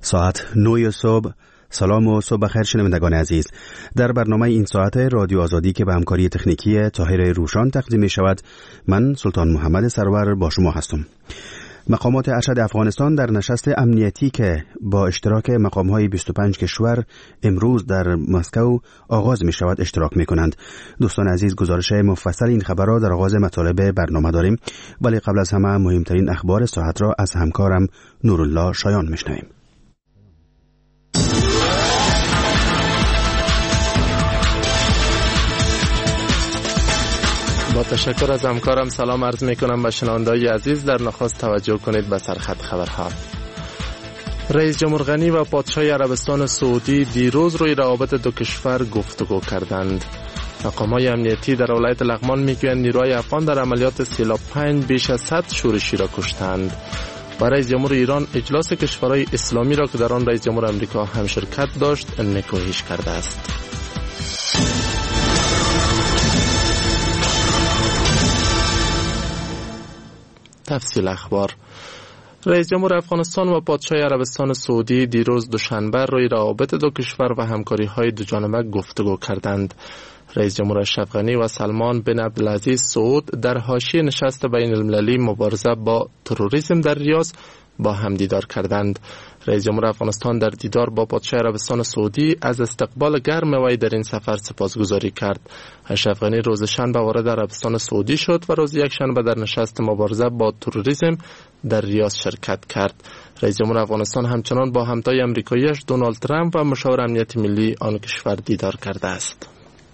ساعت 9 صبح. سلام و صبح بخیر شنوندگان عزیز. در برنامه این ساعت رادیو آزادی که به همکاری تکنیکی طاهر روشان تقدیم می شود، من سلطان محمد سرور با شما هستم. مقامات ارشد افغانستان در نشست امنیتی که با اشتراک مقام‌های 25 کشور امروز در مسکو آغاز می شود اشتراک می کنند. دوستان عزیز، گزارش مفصل این خبر را در آغاز مطالب برنامه داریم، ولی قبل از همه مهمترین اخبار ساعت را از همکارم نورالله شایان میشنویم. با تشکر از همکارم سلام عرض می کنم به شنوندگان عزیز. در نخست توجه کنید به سرخط خبرها. رئیس جمهور غنی و پادشاه عربستان سعودی دیروز روی روابط دو کشور گفتگو کردند. مقامات امنیتی در ولایت لغمان میگویند نیروهای افغان در عملیات سیلاب 5 بیش از 100 شورشی را کشتند. و رئیس جمهور ایران اجلاس کشورهای اسلامی را که در آن رئیس جمهور امریکا هم شرکت داشت نکوهش کرده است. تفصیل اخبار. رئیس جمهور افغانستان و پادشاه عربستان سعودی دیروز دوشنبه روی روابط دو کشور و همکاری‌های دوجانبه گفتگو کردند. رئیس جمهور اشرف غنی و سلمان بن عبدالعزیز سعود در حاشیه نشست بین المللی مبارزه با تروریسم در ریاض با هم دیدار کردند. رئیس جمهور افغانستان در دیدار با پادشاه عربستان سعودی از استقبال گرم وی در این سفر سپاسگزاری کرد. اشرف غنی روز شنبه وارد عربستان سعودی شد و روز یکشنبه در نشست مبارزه با تروریسم در ریاض شرکت کرد. رئیس جمهور افغانستان همچنان با همتای آمریکایی‌اش دونالد ترامپ و مشاور امنیت ملی آن کشور دیدار کرده است.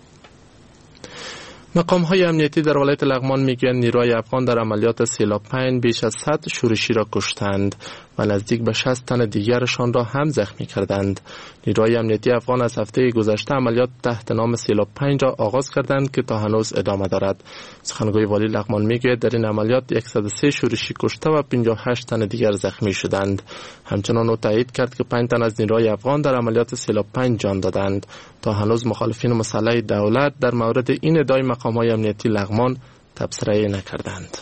مقام‌های امنیتی در ولایت لغمان میگویند نیروهای افغان در عملیات سیلاب 5 بیش از 100 شورشی را کشتند و نزدیک به 60 تن دیگرشان را هم زخمی کردند. نیروهای امنیتی افغان از هفته گذشته عملیات تحت نام سیلاب 5 را آغاز کردند که تا هنوز ادامه دارد. سخنگوی والی لغمان میگوید در این عملیات 103 شورشی کشته و 58 تن دیگر زخمی شدند. همچنان او تایید کرد که 5 تن از نیروهای افغان در عملیات سیلاب 5 جان دادند. تا هنوز مخالفین مسلح دولت در مورد این ادعای مقام‌های امنیتی لغمان تبصره نکردند.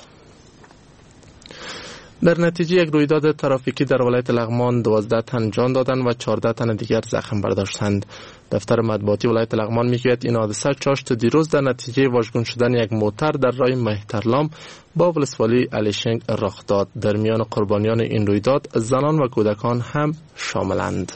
در نتیجه یک رویداد ترافیکی در ولایت لغمان 12 تن جان دادند و 14 تن دیگر زخم برداشتند. دفتر مطبوعاتی ولایت لغمان میگوید این حادثه چاشت دیروز در نتیجه واژگون شدن یک موتر در راه مهترلام با ولسوالی علیشنگ رخ داد. در میان قربانیان این رویداد زنان و کودکان هم شاملند.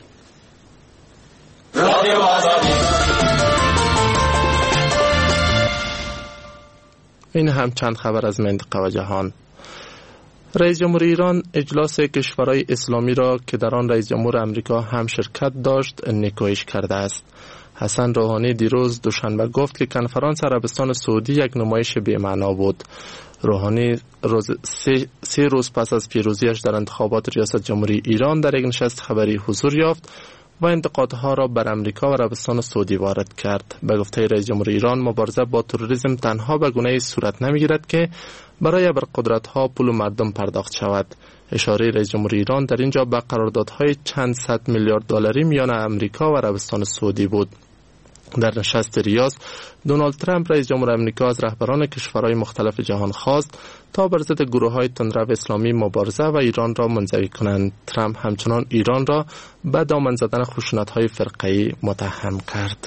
این هم چند خبر از منطقه و جهان. رئیس جمهور ایران اجلاس کشورهای اسلامی را که در آن رئیس جمهور امریکا هم شرکت داشت نکوهش کرده است. حسن روحانی دیروز دوشنبه گفت که کنفرانس عربستان سعودی یک نمایش بی‌معنا بود. روحانی سه روز پس از پیروزیش در انتخابات ریاست جمهوری ایران در یک نشست خبری حضور یافت و انتقادها را بر امریکا و عربستان سعودی وارد کرد. به گفته رئیس جمهور ایران مبارزه با تروریسم تنها به گونه‌ای صورت نمیگیرد که برای ابرقدرت‌ها پول و مردم پرداخت شود. اشاره رئیس جمهور ایران در اینجا به قراردادهای چند صد میلیارد دلاری میان امریکا و عربستان سعودی بود. در نشست ریاض دونالد ترامپ رئیس جمهور امریکا از رهبران کشورهای مختلف جهان خواست تا بر ضد گروه‌های تندرو اسلامی مبارزه و ایران را منزوی کنند. ترامپ همچنان ایران را به دامن زدن خشونت‌های فرقه‌ای متهم کرد.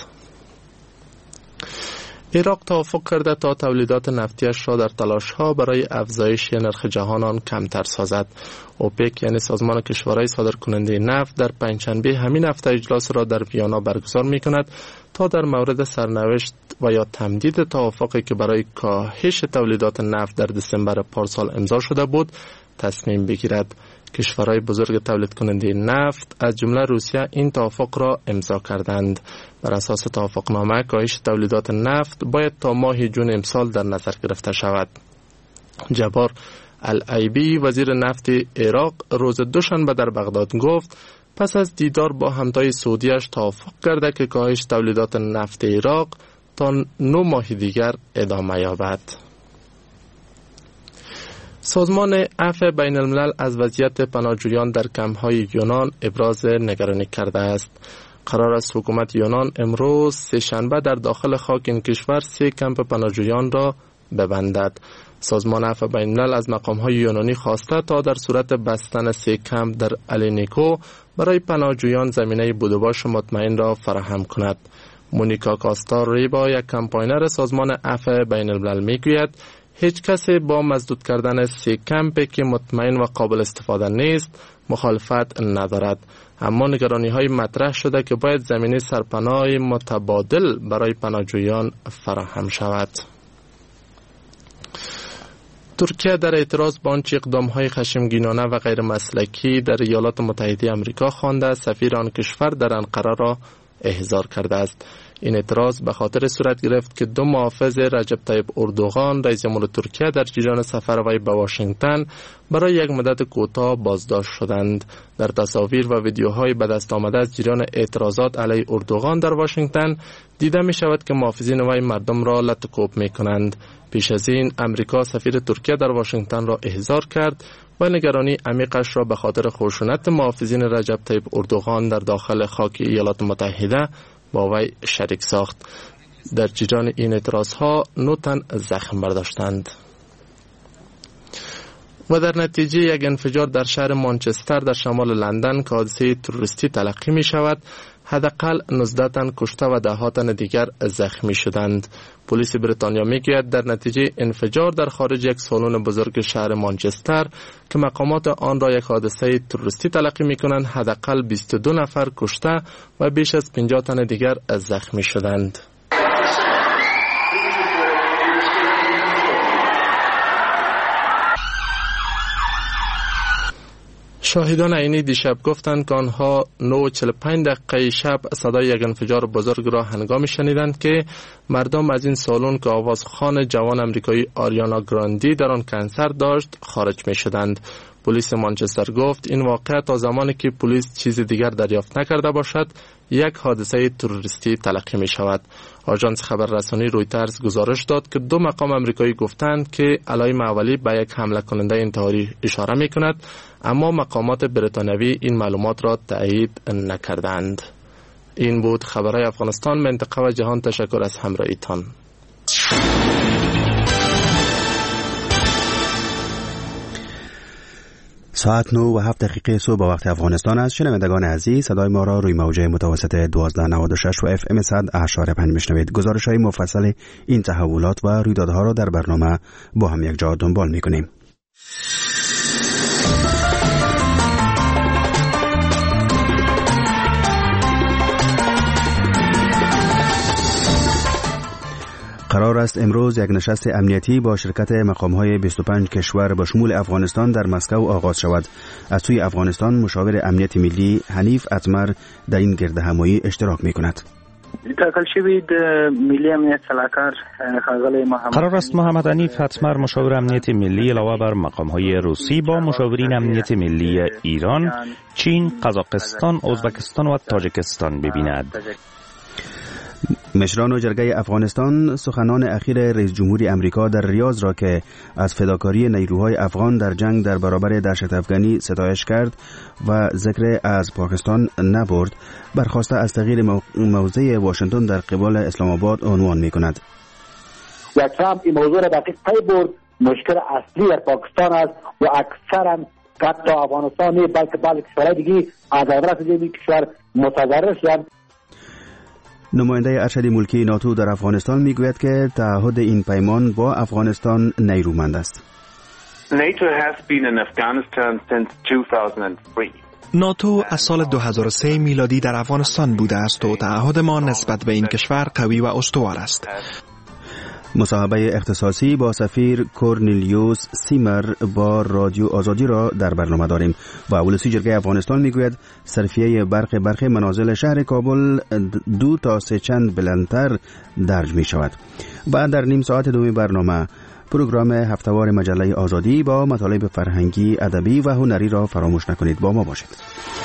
عراق توافق کرده تا تولیدات نفتیش را در تلاش‌ها برای افزایش نرخ جهان آن کمتر سازد. اوپک یعنی سازمان کشورهای صادرکننده نفت در پنجشنبه همین هفته اجلاس را در ویانا برگزار می‌کند تا در مورد سرنوشت و یا تمدید توافقی که برای کاهش تولیدات نفت در دسامبر پارسال امضا شده بود تصمیم بگیرد. کشورهای بزرگ تولید کننده نفت از جمله روسیه این توافق را امضا کردند. بر اساس توافقنامه کاهش تولیدات نفت باید تا ماه جون امسال در نظر گرفته شود. جبار العیبی وزیر نفت عراق روز دوشنبه در بغداد گفت پس از دیدار با همتای سعودیش توافق کرده که کاهش تولیدات نفت عراق تا 9 ماه دیگر ادامه یابد. سازمان عفو بین الملل از وضعیت پناهجویان در کمپ‌های یونان ابراز نگرانی کرده است. قرار است حکومت یونان امروز سه‌شنبه در داخل خاک این کشور 3 کمپ پناهجویان را ببندد. سازمان عفو بین الملل از مقام‌های یونانی خواسته تا در صورت بستن 3 کمپ در الینیکو برای پناهجویان زمینه بودوباش مطمئن را فراهم کند. مونیکا کاستا ریبا، یک کمپاینر سازمان عفو بین الملل میگوید هیچ کسی با مسدود کردن 3 کمپی که مطمئن و قابل استفاده نیست مخالفت ندارد، اما نگرانی های مطرح شده که باید زمینه سرپناه متبادل برای پناهجویان فراهم شود. ترکیه در اعتراض به آنچه اقدام‌های خشمگینانه و غیر مسلکی در ایالات متحده آمریکا خوانده، سفیر آن کشور در انقره را احضار کرده است. این اعتراض به خاطر صورت گرفت که 2 محافظ رجب طیب اردوغان رئیس جمهور ترکیه در جریان سفر وی به واشنگتن برای یک مدت کوتاه بازداشت شدند. در تصاویر و ویدیوهای به دست آمده از جریان اعتراضات علیه اردوغان در واشنگتن دیده می شود که محافظین وی مردم را لطکوب می کنند. پیش از این امریکا سفیر ترکیه در واشنگتن را احضار کرد و نگرانی عمیقش را به خاطر خشونت محافظین رجب طیب اردوغان در داخل خاک ایالات متحده با وی شریک ساخت. در جریان این اعتراضها 9 تن زخم برداشتند. و در نتیجه یک انفجار در شهر مانچستر در شمال لندن که حادثه تروریستی تلقی می شود، حداقل 19 تن کشته و 10 تن دیگر زخمی شدند. پلیس بریتانیا میگوید در نتیجه انفجار در خارج یک سالن بزرگ شهر مانچستر که مقامات آن را یک حادثه تروریستی تلقی میکنند، حداقل 22 نفر کشته و بیش از 50 تن دیگر زخمی شدند. شاهدان عینی دیشب گفتند که آنها 9:45 شب صدای یک انفجار بزرگ را هنگامی شنیدند که مردم از این سالن که آوازخوان جوان امریکایی آریانا گراندی در آن کنسرت داشت خارج می شدند. پلیس مانچستر گفت این واقعه تا زمانی که پلیس چیز دیگر دریافت نکرده باشد یک حادثه تروریستی تلقی می شود. آژانس خبررسانی رویترز گزارش داد که 2 مقام امریکایی گفتند که علائم اولیه به یک حمله کننده انتحاری اشاره می کند، اما مقامات بریتانیایی این معلومات را تایید نکردند. این بود خبرهای افغانستان، منطقه و جهان. تشکر از همراهیتان. ساعت 9:07 صبح با وقت افغانستان است. شنوندگان عزیز، صدای ما را روی موجه متوسط 1296 و FM 100.5 میشنوید. گزارش‌های مفصل این تحولات و رویدادها را در برنامه با هم یک جا دنبال می‌کنیم. قرار است امروز یک نشست امنیتی با شرکت مقام‌های 25 کشور با شمول افغانستان در مسکو آغاز شود. از سوی افغانستان مشاور امنیت ملی حنیف اتمر در این گردهمایی اشتراک می‌کند. قرار است محمد حنیف اتمر مشاور امنیت ملی علاوه بر مقام‌های روسی با مشاورین امنیت ملی ایران، چین، قزاقستان، ازبکستان و تاجیکستان ببیند. مشران جرگه افغانستان سخنان اخیر رئیس جمهوری امریکا در ریاض را که از فداکاری نیروهای افغان در جنگ در برابر دهشت افغانی ستایش کرد و ذکر از پاکستان نبرد، برخواسته از تغییر موضع واشنگتن در قبال اسلام آباد عنوان می کند. ترامپ این موضوع را دقیق پی برد. مشکل اصلی در پاکستان است و اکثرا حتی افغانستان نه بلکه کشورهای دیگه از عبارت این کشور متضرر شدند. نماینده ارشد ملکی ناتو در افغانستان میگوید که تعهد این پیمان با افغانستان نیرومند است. ناتو از سال 2003 میلادی در افغانستان بوده است و تعهد ما نسبت به این کشور قوی و استوار است. مصاحبه اختصاصی با سفیر کورنلیوس سیمر با رادیو آزادی را در برنامه داریم و ولسی جرگه افغانستان میگوید صرفیه برق منازل شهر کابل 2 تا 3 چند بلندتر درج می شود. بعد در نیم ساعت دومی برنامه پروگرام هفتهوار مجله آزادی با مطالب فرهنگی، ادبی و هنری را فراموش نکنید. با ما باشید.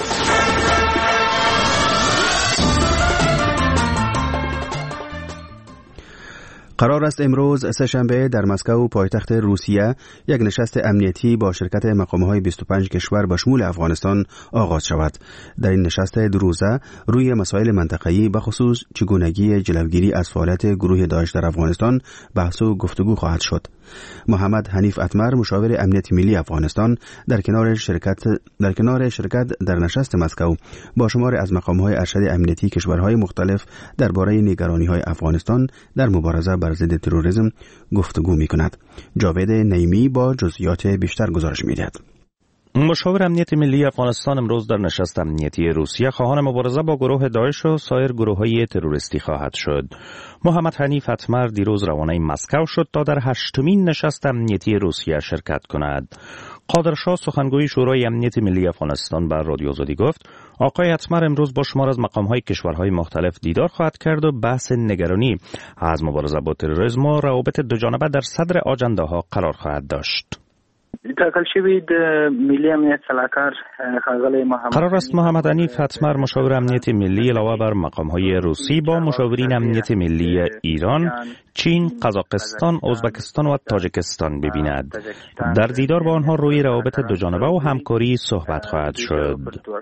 قرار است امروز سه‌شنبه در مسکو پایتخت روسیه یک نشست امنیتی با شرکت مقام‌های 25 کشور با شمول افغانستان آغاز شود. در این نشست 2 روزه روی مسائل منطقه‌ای به خصوص چگونگی جلوگیری از فعالیت گروه داعش در افغانستان بحث و گفتگو خواهد شد. محمد حنیف اتمر مشاور امنیت ملی افغانستان در کنار شرکت در نشست مسکو با شماری از مقام‌های ارشد امنیتی کشورهای مختلف درباره نگرانی‌های افغانستان در مبارزه بر ضد تروریسم گفتگو می‌کند. جاوید نعیمی با جزئیات بیشتر گزارش می‌دهد. مشاور امنیت ملی افغانستان امروز در نشست امنیتی روسیه خواهان مبارزه با گروه داعش و سایر گروه‌های تروریستی خواهد شد. محمد حنیف اتمر دیروز روانه مسکو شد تا در 8مین نشست امنیتی روسیه شرکت کند. قادرشاه سخنگوی شورای امنیت ملی افغانستان بر رادیو آزادی گفت آقای اتمر امروز با شمار از مقام‌های کشورهای مختلف دیدار خواهد کرد و بحث نگرانی از مبارزه با تروریسم و روابط دوجانبه در صدر آجنده‌ها قرار خواهد داشت. ټاکل شوی د ملي امنیت سلاکار ښاغلی محمد قرار است محمد حنیف اتمر مشاور امنیت ملی علاوه بر مقام‌های روسی با مشاورین امنیت ملی ایران، چین، قزاقستان، ازبکستان و تاجیکستان ببیند. در دیدار با آنها روی روابط دوجانبه و همکاری صحبت خواهد شد.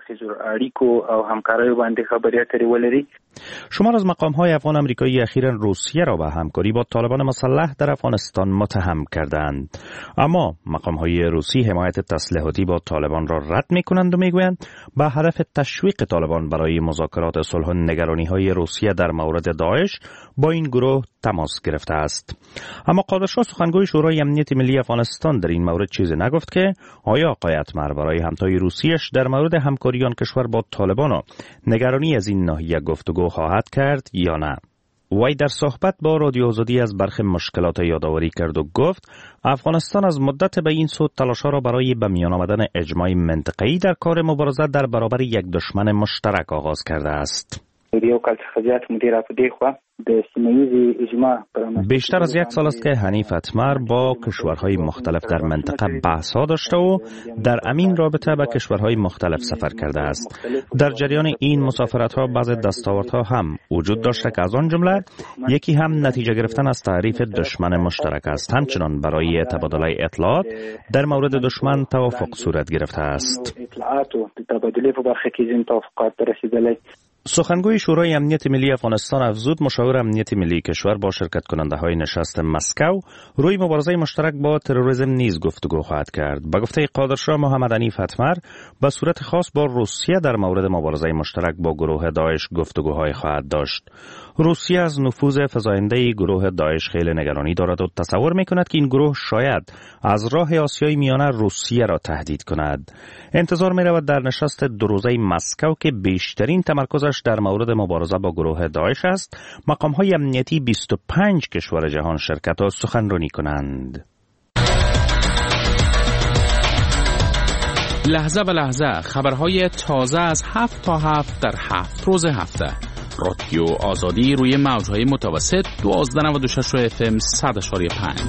شمار از مقام‌های افغان امریکایی اخیراً روسیه را به همکاری با طالبان مسلح در افغانستان متهم کردند. اما مقام‌های روسی حمایت تسلیحاتی با طالبان را رد می‌کنند و می‌گویند به هدف تشویق طالبان برای مذاکرات صلح نگرانی‌های روسیه در مورد داعش با این گروه تماس گرفته است. اما قادرشاه سخنگوی شورای امنیت ملی افغانستان در این مورد چیزی نگفت که آیا آقای اتمر برای همتای روسیش در مورد همکاری آن کشور با طالبان و نگرانی از این ناحیه گفتگو خواهد کرد یا نه. وی در صحبت با رادیو آزادی از برخی مشکلات یادآوری کرد و گفت افغانستان از مدت به این سو تلاش‌ها را برای به میان آمدن اجماع منطقه‌ای در کار مبارزه در برابر یک دشمن مشترک آغاز کرده است. بیشتر از 1 سال است که حنیف اتمر با کشورهای مختلف در منطقه بحث‌ها داشته و در امین رابطه به کشورهای مختلف سفر کرده است. در جریان این مسافرت‌ها بعض دستاوردها هم وجود داشته که از آن جمله یکی هم نتیجه گرفتن از تعریف دشمن مشترک است. همچنان برای تبادله اطلاعات در مورد دشمن توافق صورت گرفته است. سخنگوی شورای امنیت ملی افغانستان افزود مشاور امنیت ملی کشور با شرکت کننده های نشست مسکو روی مبارزه مشترک با تروریسم نیز گفتگو خواهد کرد. به گفته قادرشاه محمد حنیف اتمر به صورت خاص با روسیه در مورد مبارزه مشترک با گروه داعش گفتگوهای خواهد داشت. روسیه از نفوذ فزاینده گروه داعش خیلی نگرانی دارد و تصور می‌کند که این گروه شاید از راه آسیای میانه روسیه را تهدید کند. انتظار می‌رود در نشست 2 روزه مسکو که بیشترین تمرکزش در مورد مبارزه با گروه داعش است، مقام‌های امنیتی 25 کشور جهان شرکت و سخنرانی کنند. لحظه به لحظه خبرهای تازه از 7 تا 7 در 7 روز هفته. رادیو آزادی روی موج‌های متوسط 1296 FM 100.5.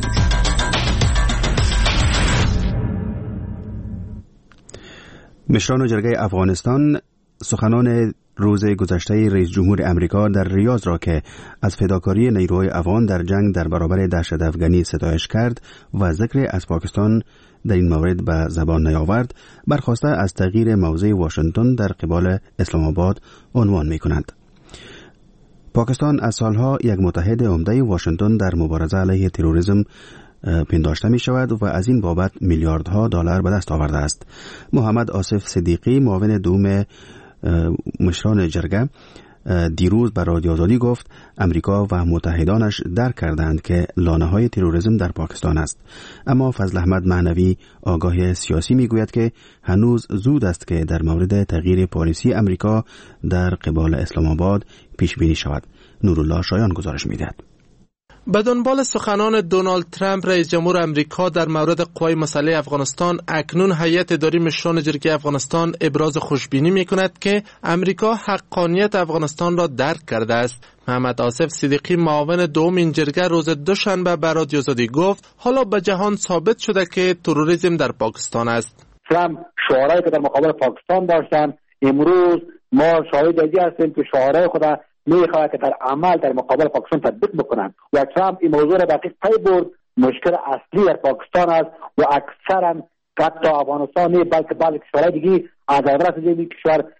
مشران جرگه افغانستان سخنان روز گذشته رئیس جمهور امریکا در ریاض را که از فداکاری نیروهای افغان در جنگ در برابر دهشت افغانی ستایش کرد و ذکر از پاکستان در این مورد به زبان نیاورد، برخواسته از تغییر موضع واشنگتن در قبال اسلام آباد عنوان می کند. پاکستان از سالها یک متحد عمده واشنگتن در مبارزه علیه تروریسم پنداشته می شود و از این بابت میلیاردها دلار به دست آورده است. محمد آصف صدیقی معاون دوم مشران جرگه دیروز به رادیو آزادی گفت امریکا و متحدانش درک کردند که لانه‌های تروریسم در پاکستان است. اما فضل احمد معنوی آگاه سیاسی میگوید که هنوز زود است که در مورد تغییر پالیسی امریکا در قبال اسلام آباد پیش بینی شود. نورالله شایان گزارش میدهد. به دنبال سخنان دونالد ترامپ رئیس جمهور امریکا در مورد قوای مسلح افغانستان، اکنون هیئت اداری مشران جرگه افغانستان ابراز خوشبینی می‌کند که امریکا حقانیت افغانستان را درک کرده است. محمد آصف صدیقی معاون دوم این جرگه روز دوشنبه به رادیو آزادی گفت حالا به جهان ثابت شده که تروریسم در پاکستان است. ترامپ شعارهایی که در مقابل پاکستان داشتند، امروز ما شاهد هستیم که شعارهای خود میخواهد که در عمل در مقابل پاکستان تطبیق بکنند و ترامپ این موضوع را دقیق پی برد. مشکل اصلی در پاکستان است و اکثرا حتی افغانستان بلکه کشورهای دیگه از عبرت این کشور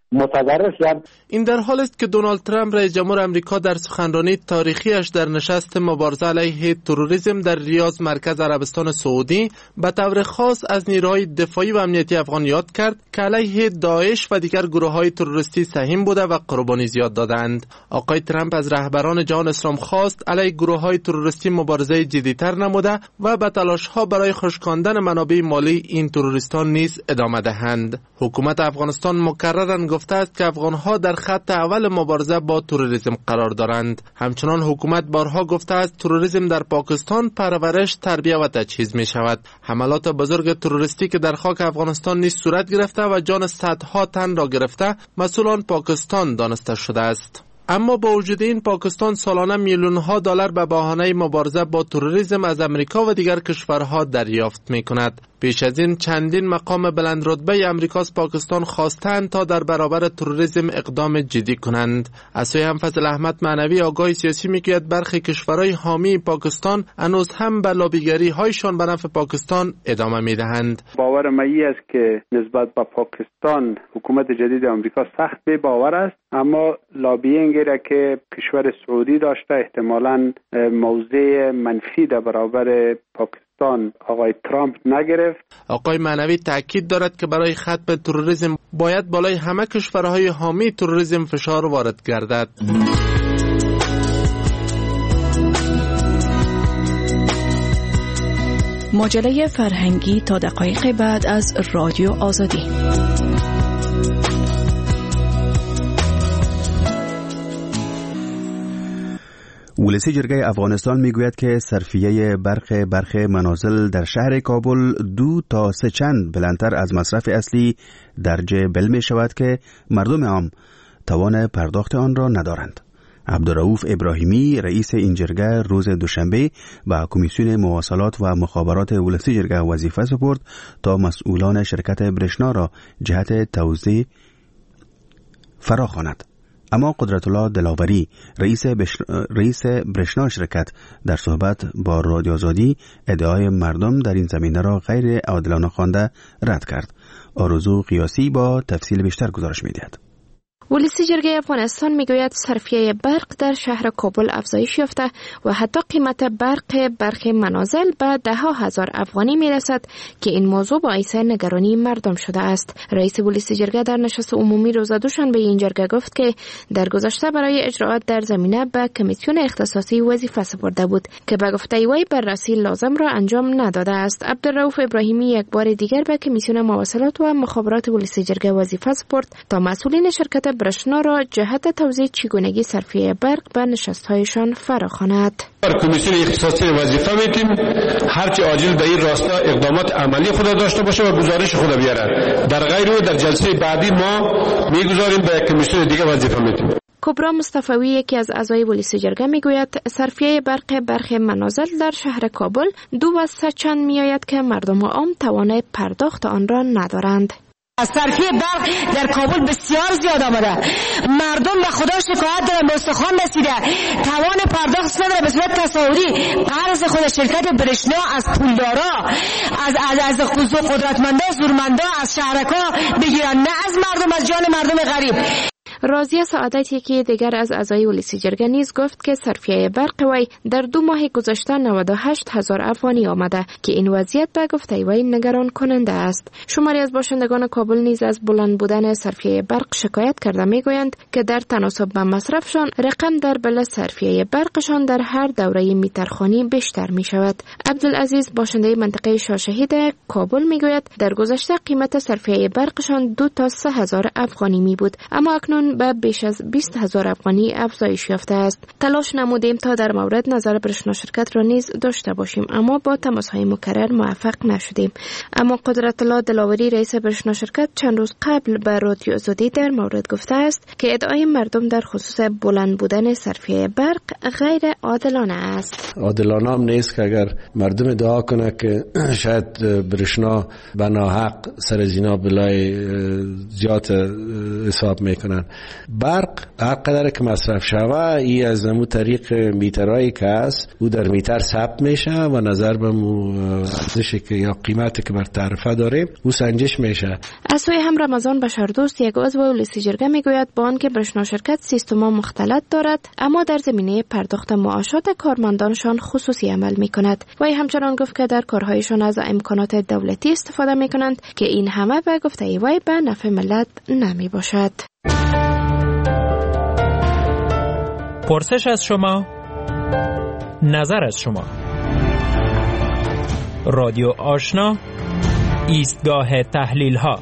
متضرر شدن. این در حال است که دونالد ترامپ رئیس جمهور آمریکا در سخنرانی تاریخیش در نشست مبارزه علیه تروریسم در ریاض مرکز عربستان سعودی به طور خاص از نیروهای دفاعی و امنیتی افغان یاد کرد که علیه داعش و دیگر گروه‌های تروریستی سهیم بوده و قربانی زیاد دادند. آقای ترامپ از رهبران جهان اسلام خواست علیه گروه‌های تروریستی مبارزه جدی‌تر نموده و به تلاش‌ها برای خشکاندن منابع مالی این تروریستان نیز ادامه دهند. حکومت افغانستان مکرراً گفته است که افغان‌ها در خط اول مبارزه با تروریسم قرار دارند. همچنان حکومت بارها گفته است تروریسم در پاکستان پرورش، تربیه و تجهیز می شود. حملات بزرگ تروریستی که در خاک افغانستان نیز صورت گرفته و جان صدها تن را گرفته مسئولان پاکستان دانسته شده است. اما با وجود این پاکستان سالانه میلیون‌ها دلار به بهانه مبارزه با تروریسم از امریکا و دیگر کشورها دریافت می‌کند. پیش از این چندین مقام بلند رتبه امریکا از پاکستان خواستند تا در برابر تروریسم اقدام جدی کنند. از سوی هم فضل احمد معنوی آگاه سیاسی میگوید برخی کشورهای حامی پاکستان هنوز هم به لابیگری هایشان به نفع پاکستان ادامه میدهند. باور من است که نسبت به پاکستان حکومت جدید آمریکا سخت بی باور است، اما لابینگی را که کشور سعودی داشته احتمالاً موضع منفی در برابر پاکستان آقای ترامپ نگرفت. آقای معنوی تاکید دارد که برای ختم تروریسم باید بالای همه کشورهای حامی تروریسم فشار وارد گردد. مجله فرهنگی تا دقایق بعد از رادیو آزادی. ولسی جرگه افغانستان میگوید که صرفیه برق منازل در شهر کابل 2 تا 3 چند بلندتر از مصرف اصلی درج بل می شود که مردم عام توان پرداخت آن را ندارند. عبدالرؤوف ابراهیمی رئیس این جرگه روز دوشنبه به کمیسیون مواصلات و مخابرات ولسی جرگه وظیفه سپرد تا مسئولان شرکت برشنا را جهت توزیع فراخواند. اما قدرت الله دلاوری رئیس برشنا شرکت در صحبت با رادیو آزادی ادعای مردم در این زمینه را غیر عادلانه خوانده رد کرد. آرزو قیاسی با تفصیل بیشتر گزارش می‌دهد. ولسی جرگه افغانستان میگوید صرفیه برق در شهر کابل افزایش یافته و حتی قیمت برق منازل به 10,000 افغانی میرسد که این موضوع باعث نگرانی مردم شده است. رئیس ولسی جرگه در نشست عمومی روز دوشنبه این جرگه گفت که در گذشته برای اجراعات در زمینه به کمیسیون اختصاصی وظیفه سپرده بود که به گفته وی بررسی لازم را انجام نداده است. عبدالرؤوف ابراهیمی یک بار دیگر به کمیسیون مواصلات و مخابرات ولسی جرگه وظیفه سپرد تا مسئولین شرکت برشنا را جهت توزیع چگونگی صرفیه برق به نشست‌هایشان فراخواند. کمیسیون اختصاصی وظیفه میتیم هرچی عاجل به این راستا اقدامات عملی خود داشته باشه و گزارش خود بیاره. در غیر او در جلسه بعدی ما میگذاریم به کمیسیون دیگه وظیفه میتیم. کبرا مصطفی یکی از اعضای ولسی جرگه میگوید صرفیه برق منازل در شهر کابل 2 و 3 چند میآید که مردم عام توان پرداخت آن را ندارند. صرفیه برق در کابل بسیار زیاد آمده. مردم به خدا شکایت دارن، به استخوان رسیده، توان پرداخت نداره. به صورت تصاویری قرض خود شرکت برشنا از پولدارا، از قدرتمندا، زورمندا، از شهرکا بگیرن، نه از مردم، از جان مردم غریب. راضیه سعادت یکی دیگر از اعضای ولسی جرگه نیز گفت که صرفیه برق وی در 2 ماه گذشته 98,000 افغانی آمده که این وضعیت به گفته وی نگران کننده است. شماری از باشندگان کابل نیز از بلند بودن صرفیه برق شکایت کرده میگویند که در تناسب با مصرفشان رقم در بل صرفیه برقشان در هر دوره میترخانی بیشتر می شود. عبدالعزیز باشنده منطقه شاهشهید کابل میگوید در گذشته قیمت صرفیه برقشان 2 تا 3,000 افغانی می بود، اما اکنون به بیش از 20,000 افغانی افزایش یافته است. تلاش نمودیم تا در مورد نظر برشنا شرکت را نیز داشته باشیم، اما با تماس‌های مکرر موفق نشدیم. اما قدرت الله دلاوری رئیس برشنا شرکت چند روز قبل به رادیو آزادی در مورد گفته است که ادعای مردم در خصوص بلند بودن صرفیه برق غیر عادلانه است. عادلانه هم نیست که اگر مردم ادعا کنه که شاید برشنا به ناحق سر از اینا بلای زیاد حساب میکنن. برق هر قدر که مصرف شوه ای از نمو طریق میترهایی که هست او در میتر ثبت میشه و نظر به ارزشی که یا قیمتی که بر تعرفه داریم او سنجش میشه. از سوی هم رمضان بشردوست یک عضو ولسی جرگه میگوید بانک برشنا شرکت سیستم مختلط دارد اما در زمینه پرداخت معاشات کارمندانشان خصوصی عمل میکند. وی همچنان گفت که در کارهایشان از امکانات دولتی استفاده میکنند که این همه به گفته وی به نفع ملت نمی باشد. پرسش از شما، نظر از شما. رادیو آشنا، ایستگاه تحلیل ها.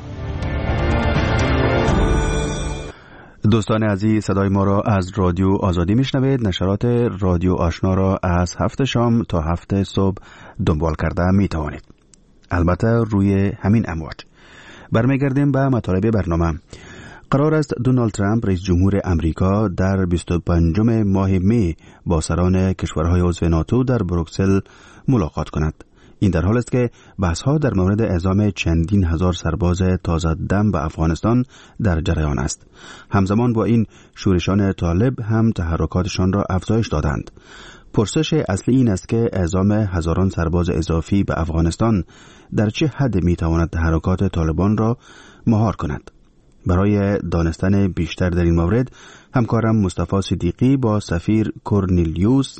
دوستان عزیز، صدای ما را از رادیو آزادی میشنوید. نشرات رادیو آشنا را از 7 شام تا 7 صبح دنبال کرده می توانید. البته روی همین امواج. برمیگردیم به مطالب برنامه. قرار است دونالد ترامپ رئیس جمهور امریکا در 25 ماه می با سران کشورهای عضو ناتو در بروکسل ملاقات کند. این در حال است که بحث‌ها در مورد اعزام چندین هزار سرباز تازه دم به افغانستان در جریان است. همزمان با این شورشان طالب هم تحرکاتشان را افزایش دادند. پرسش اصلی این است که اعزام هزاران سرباز اضافی به افغانستان در چه حد میتواند تحرکات طالبان را مهار کند؟ برای دانستن بیشتر در این مورد همکارم مصطفی صدیقی با سفیر کورنلیوس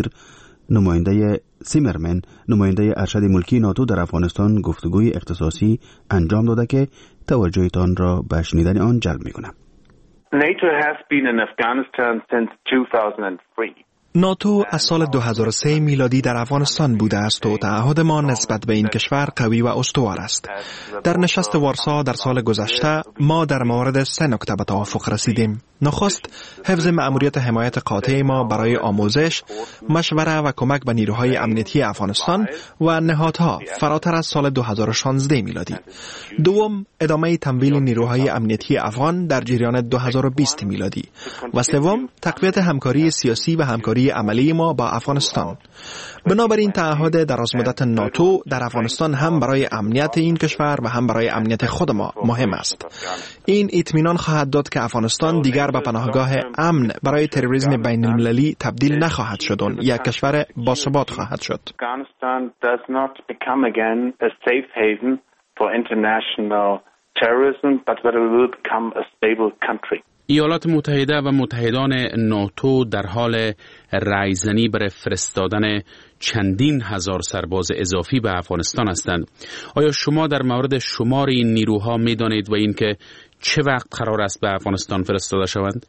سیمرمن نماینده ارشد ملکی ناتو در افغانستان گفتگوی اختصاصی انجام داده که توجهتان را به شنیدن آن جلب می‌کنم. NATO has been in Afghanistan since 2003. ناتو از سال 2003 میلادی در افغانستان بوده است و تعهد ما نسبت به این کشور قوی و استوار است. در نشست وارسا در سال گذشته ما در مورد 3 نکته به توافق رسیدیم. نخست، حفظ مأموریت حمایت قاطع ما برای آموزش، مشوره و کمک به نیروهای امنیتی افغانستان و نهادها فراتر از سال 2016 میلادی. دوم، ادامه تمویل نیروهای امنیتی افغان در جریان 2020 میلادی. و سوم، تقویت همکاری سیاسی و همکاری عملی ما با افغانستان. بنابراین تعهد درازمدت ناتو در افغانستان هم برای امنیت این کشور و هم برای امنیت خود ما مهم است. این اطمینان خواهد داد که افغانستان دیگر به پناهگاه امن برای تروریسم بین المللی تبدیل نخواهد شد و یک کشور باثبات خواهد شد. Afghanistan does not become again a safe haven for international terrorism, but that it will become a stable country. ایالات متحده و متحدان ناتو در حال رایزنی برای فرستادن چندین هزار سرباز اضافی به افغانستان هستند. آیا شما در مورد شمار این نیروها می دانید و اینکه چه وقت قرار است به افغانستان فرستاده شوند؟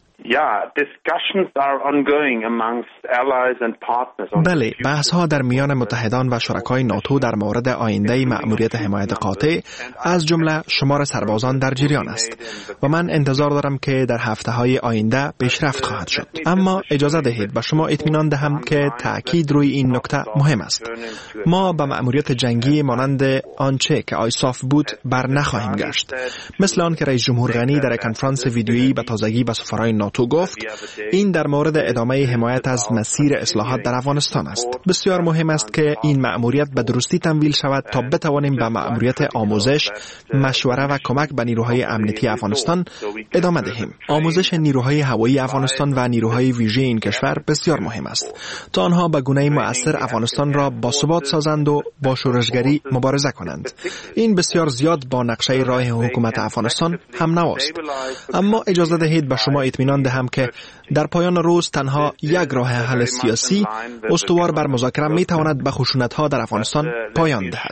بله، بحث ها در میان متحدان و شرکای ناتو در مورد آینده مأموریت حمایت قاطع از جمله شمار سربازان در جریان است و من انتظار دارم که در هفته های آینده پیشرفت خواهد شد. اما اجازه دهید به شما اطمینان دهم که تأکید روی این نکته مهم است. ما به مأموریت جنگی مانند آنچه که آیساف بود بر نخواهیم گشت. مثل آن که رئیس جمهور غنی در کنفرانس ویدیویی به تازگی به سفرای ناتو گفت، این در مورد ادامه حمایت از مسیر اصلاحات در افغانستان است. بسیار مهم است که این مأموریت به درستی تمویل شود تا بتوانیم به مأموریت آموزش، مشوره و کمک به نیروهای امنیتی افغانستان ادامه دهیم. آموزش نیروهای هوایی افغانستان و نیروهای ویژه این کشور بسیار مهم است تا آنها به گونه مؤثر افغانستان را باثبات سازند و با شورشگری مبارزه کنند. این بسیار زیاد با نقشه راه حکومت افغانستان هم نواست. اما اجازه دهید به شما اطمینان دهم که در پایان روز تنها یک راه حل سیاسی استوار بر مذاکره می تواند به خشونت‌ها در افغانستان پایان دهد.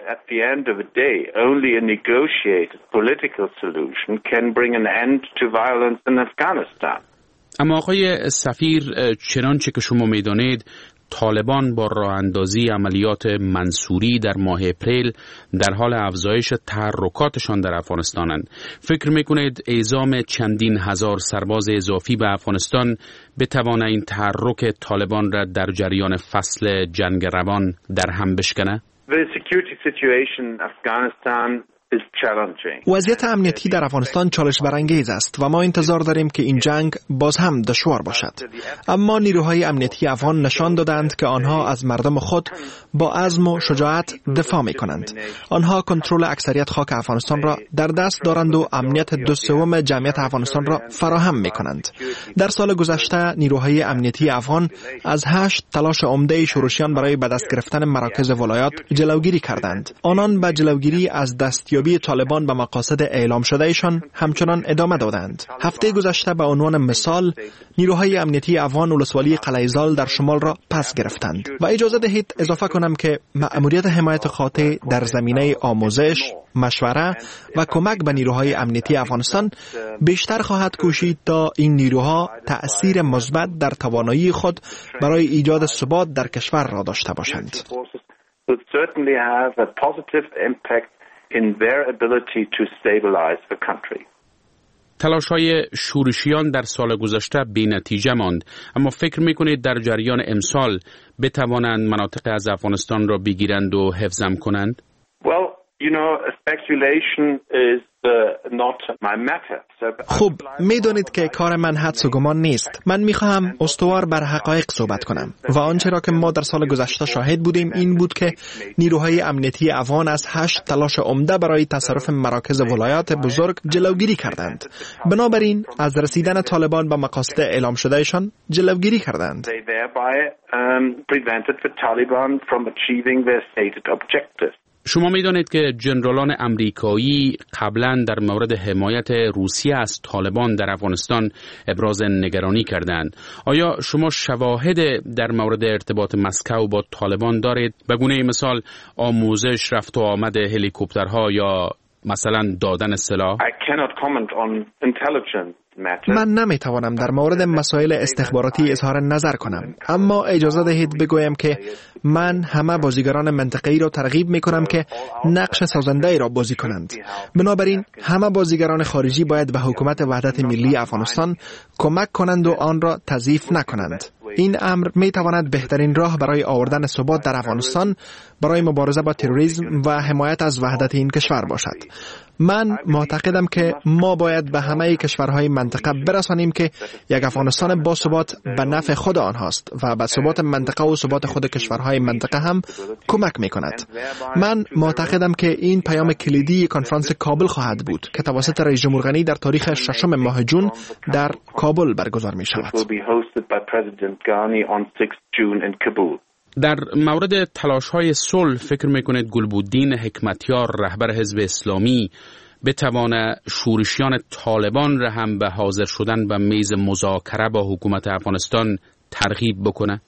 اما آقای سفیر، چنانچه که شما می دانید طالبان با راه اندازی عملیات منصوری در ماه اپریل در حال افزایش تحرکاتشان در افغانستانند. فکر میکنید اعزام چندین هزار سرباز اضافی به افغانستان بتواند این تحرک طالبان را در جریان فصل جنگ روان در هم بشکنه؟ The security situation in Afghanistan وضعیت امنیتی در افغانستان چالش برانگیز است و ما انتظار داریم که این جنگ باز هم دشوار باشد. اما نیروهای امنیتی افغان نشان دادند که آنها از مردم خود با عزم و شجاعت دفاع می کنند. آنها کنترل اکثریت خاک افغانستان را در دست دارند و امنیت 2/3 جمعیت افغانستان را فراهم می کنند. در سال گذشته نیروهای امنیتی افغان از 8 تلاش عمده شورشیان برای به دست گرفتن مراکز ولایات جلوگیری کردند. آنان به جلوگیری از دستیابی طالبان به مقاصد اعلام شدهشان همچنان ادامه دادند. هفته گذشته به عنوان مثال نیروهای امنیتی افغان ولسوالی قلعه زال در شمال را پس گرفتند. و اجازه دهید اضافه کنم که مأموریت حمایت قاطع در زمینه آموزش، مشوره و کمک به نیروهای امنیتی افغانستان بیشتر خواهد کوشید تا این نیروها تأثیر مثبت در توانایی خود برای ایجاد ثبات در کشور را داشته باشند. تلاش‌های شورشیان در سال گذشته بی‌نتیجه ماند، اما فکر می‌کنید در جریان امسال بتوانند مناطق از افغانستان را بگیرند و حفظم کنند؟ خب میدونید که کار من حدس و گمان نیست. من میخواهم استوار بر حقایق صحبت کنم و آنچه را که ما در سال گذشته شاهد بودیم این بود که نیروهای امنیتی افغان از 8 تلاش عمده برای تصرف مراکز ولایات بزرگ جلوگیری کردند. بنابراین از رسیدن طالبان به مقاصد اعلام شدهشان جلوگیری کردند. شما می‌دانید که جنرالان امریکایی قبلا در مورد حمایت روسیه از طالبان در افغانستان ابراز نگرانی کردند. آیا شما شواهد در مورد ارتباط مسکو با طالبان دارید؟ به گونه مثال آموزش، رفت و آمد هلیکوپترها یا مثلا دادن سلاح؟ من نمیتوانم در مورد مسائل استخباراتی اظهار نظر کنم، اما اجازه دهید بگویم که من همه بازیگران منطقه‌ای را ترغیب میکنم که نقش سازنده‌ای را بازی کنند. بنابراین همه بازیگران خارجی باید به حکومت وحدت ملی افغانستان کمک کنند و آن را تضعیف نکنند. این امر میتواند بهترین راه برای آوردن ثبات در افغانستان برای مبارزه با تروریسم و حمایت از وحدت این کشور باشد. من معتقدم که ما باید به همه کشورهای منطقه برسانیم که یک افغانستان با ثبات به نفع خود آنهاست و به ثبات منطقه و ثبات خود کشورهای منطقه هم کمک میکند. من معتقدم که این پیام کلیدی کنفرانس کابل خواهد بود که توسط رئیس جمهور غنی در تاریخ 6 ماه جون در کابل برگزار می شود. در مورد تلاش‌های صلح فکر می‌کنید گلبودین حکمتیار رهبر حزب اسلامی بتواند شورشیان طالبان را هم به حاضر شدن به میز مذاکره با حکومت افغانستان ترغیب بکنه؟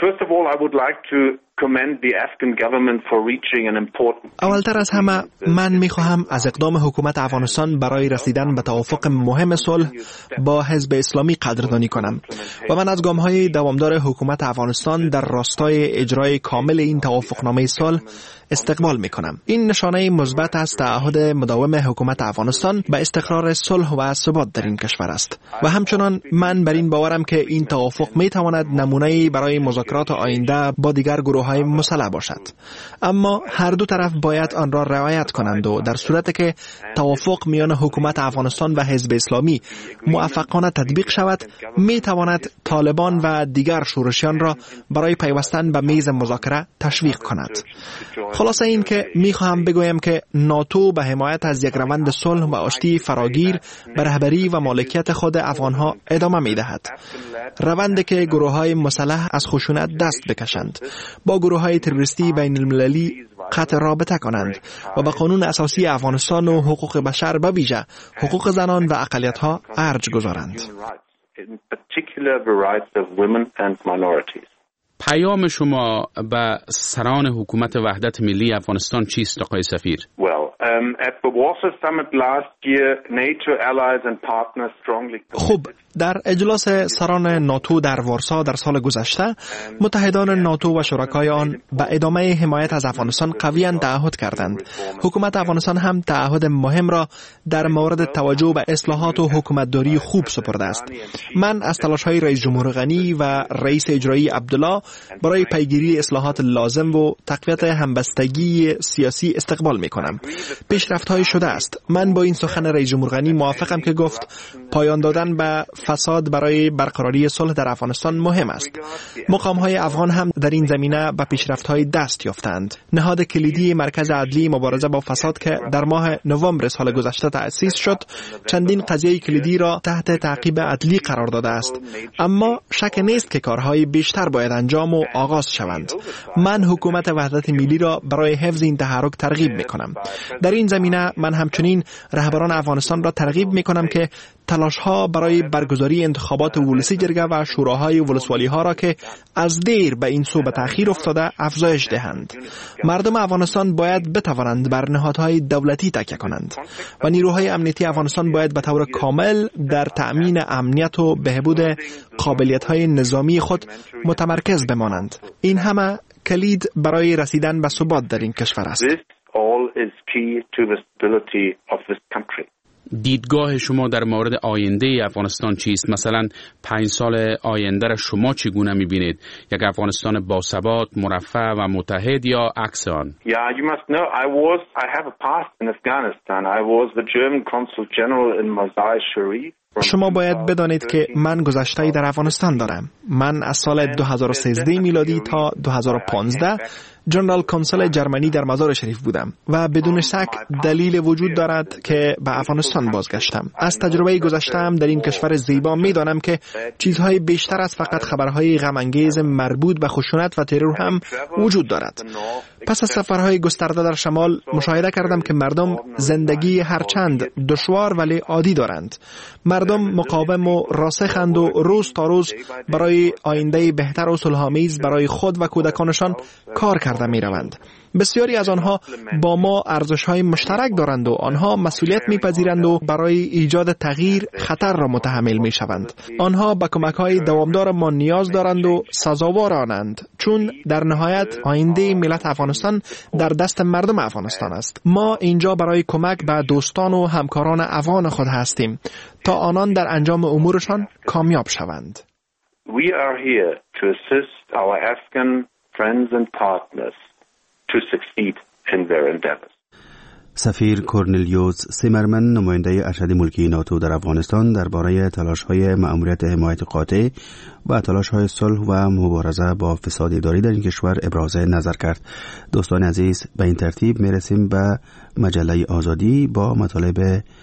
اولتر از همه من میخواهم از اقدام حکومت افغانستان برای رسیدن به توافق مهم صلح با حزب اسلامی قدردانی کنم و من از گام‌های دوامدار حکومت افغانستان در راستای اجرای کامل این توافقنامه صلح استقبال میکنم. این نشانه مثبت از تعهد مداوم حکومت افغانستان به استقرار صلح و ثبات در این کشور است و همچنان من بر این باورم که این توافق میتواند نمونه‌ای برای مذاکرات آینده با دیگر گروه‌های مسلح باشد. اما هر دو طرف باید آن را رعایت کنند و در صورتی که توافق میان حکومت افغانستان و حزب اسلامی موفقانه تطبیق شود میتواند طالبان و دیگر شورشیان را برای پیوستن به میز مذاکره تشویق کند. خلاصه این که میخواهم بگویم که ناتو به حمایت از یک روند صلح و آشتی فراگیر به رهبری و مالکیت خود افغانها ادامه میدهد. روندی که گروه‌های مسلح از خشونت دست بکشند، با گروه‌های تروریستی بین المللی قطع رابطه کنند و به قانون اساسی افغانستان و حقوق بشر به ویژه حقوق زنان و اقلیت‌ها ارج گذارند. پیام شما به سران حکومت وحدت ملی افغانستان چیست آقای سفیر؟ خب در اجلاس سران ناتو در وارسا در سال گذشته متحدان ناتو و شرکای آن به ادامه حمایت از افغانستان قویاً تعهد کردند. حکومت افغانستان هم تعهد مهم را در مورد توجه به اصلاحات و حکومتداری خوب سپرده است. من از تلاش‌های رئیس جمهور غنی و رئیس اجرایی عبدالله برای پیگیری اصلاحات لازم و تقویت همبستگی سیاسی استقبال می‌کنم. پیشرفت‌های شده است. من با این سخن رئیس جمهور غنی موافقم که گفت پایان دادن به فساد برای برقراری صلح در افغانستان مهم است. مقام‌های افغان هم در این زمینه به پیشرفت‌های دست یافتند. نهاد کلیدی مرکز عدلی مبارزه با فساد که در ماه نوامبر سال گذشته تأسیس شد، چندین قضیه کلیدی را تحت تعقیب عدلی قرار داده است. اما شک نیست که کارهای بیشتر باید انجام و آغاز شوند. من حکومت وحدت ملی را برای حفظ این تحرک ترغیب می‌کنم. در این زمینه من همچنین رهبران افغانستان را ترغیب می‌کنم که تلاش‌ها برای برگزاری انتخابات ولسی جرگه و شوراهای ولسوالی‌ها را که از دیر به این سو به تأخیر افتاده افزایش دهند. مردم افغانستان باید بتوانند بر نهادهای دولتی تکیه کنند و نیروهای امنیتی افغانستان باید به طور کامل در تأمین امنیت و بهبود قابلیت‌های نظامی خود متمرکز بمانند. این همه کلید برای رسیدن به ثبات در این کشور است. دیدگاه شما در مورد آینده افغانستان چیست؟ مثلا 5 سال آینده را شما چگونه می‌بینید؟ یک افغانستان باثبات، مرفه و متحد یا عکس آن؟ Yeah, you must know I have a past in Afghanistan. I was the German consul general in Mazar-i-Sharif. شما باید بدانید که من گذشته‌ای در افغانستان دارم. من از سال 2013 میلادی تا 2015 جنرال کنسول جرمنی در مزار شریف بودم و بدون شک دلیل وجود دارد که به افغانستان بازگشتم. از تجربه گذشته‌ام در این کشور زیبا می‌دانم که چیزهای بیشتر از فقط خبرهای غم‌انگیز مربوط به خشونت و ترور هم وجود دارد. پس از سفرهای گسترده در شمال مشاهده کردم که مردم زندگی هرچند دشوار ولی عادی دارند. مردم مقاوم و راسخند و روز تا روز برای آینده بهتر و صلح‌آمیز برای خود و کودکانشان کار کرده می‌روند. بسیاری از آنها با ما ارزش‌های مشترک دارند و آنها مسئولیت می‌پذیرند و برای ایجاد تغییر خطر را متحمل می‌شوند. آنها به کمک‌های دوامدار ما نیاز دارند و سزاوار آنند، چون در نهایت آینده ملت افغانستان در دست مردم افغانستان است. ما اینجا برای کمک به دوستان و همکاران افغان خود هستیم تا آنان در انجام امورشان کامیاب شوند. We are here to assist our Afghan friends and partners to succeed in their endeavors. سفیر کورنلیوس سیمرمن، نماینده ارشد ملکی ناتو در افغانستان، درباره تلاش‌های مأموریت حمایت قاطع و تلاش‌های صلح و مبارزه با فساد اداری در این کشور ابراز نظر کرد. دوستان عزیز، به این ترتیب میرسیم به مجله آزادی با مطالب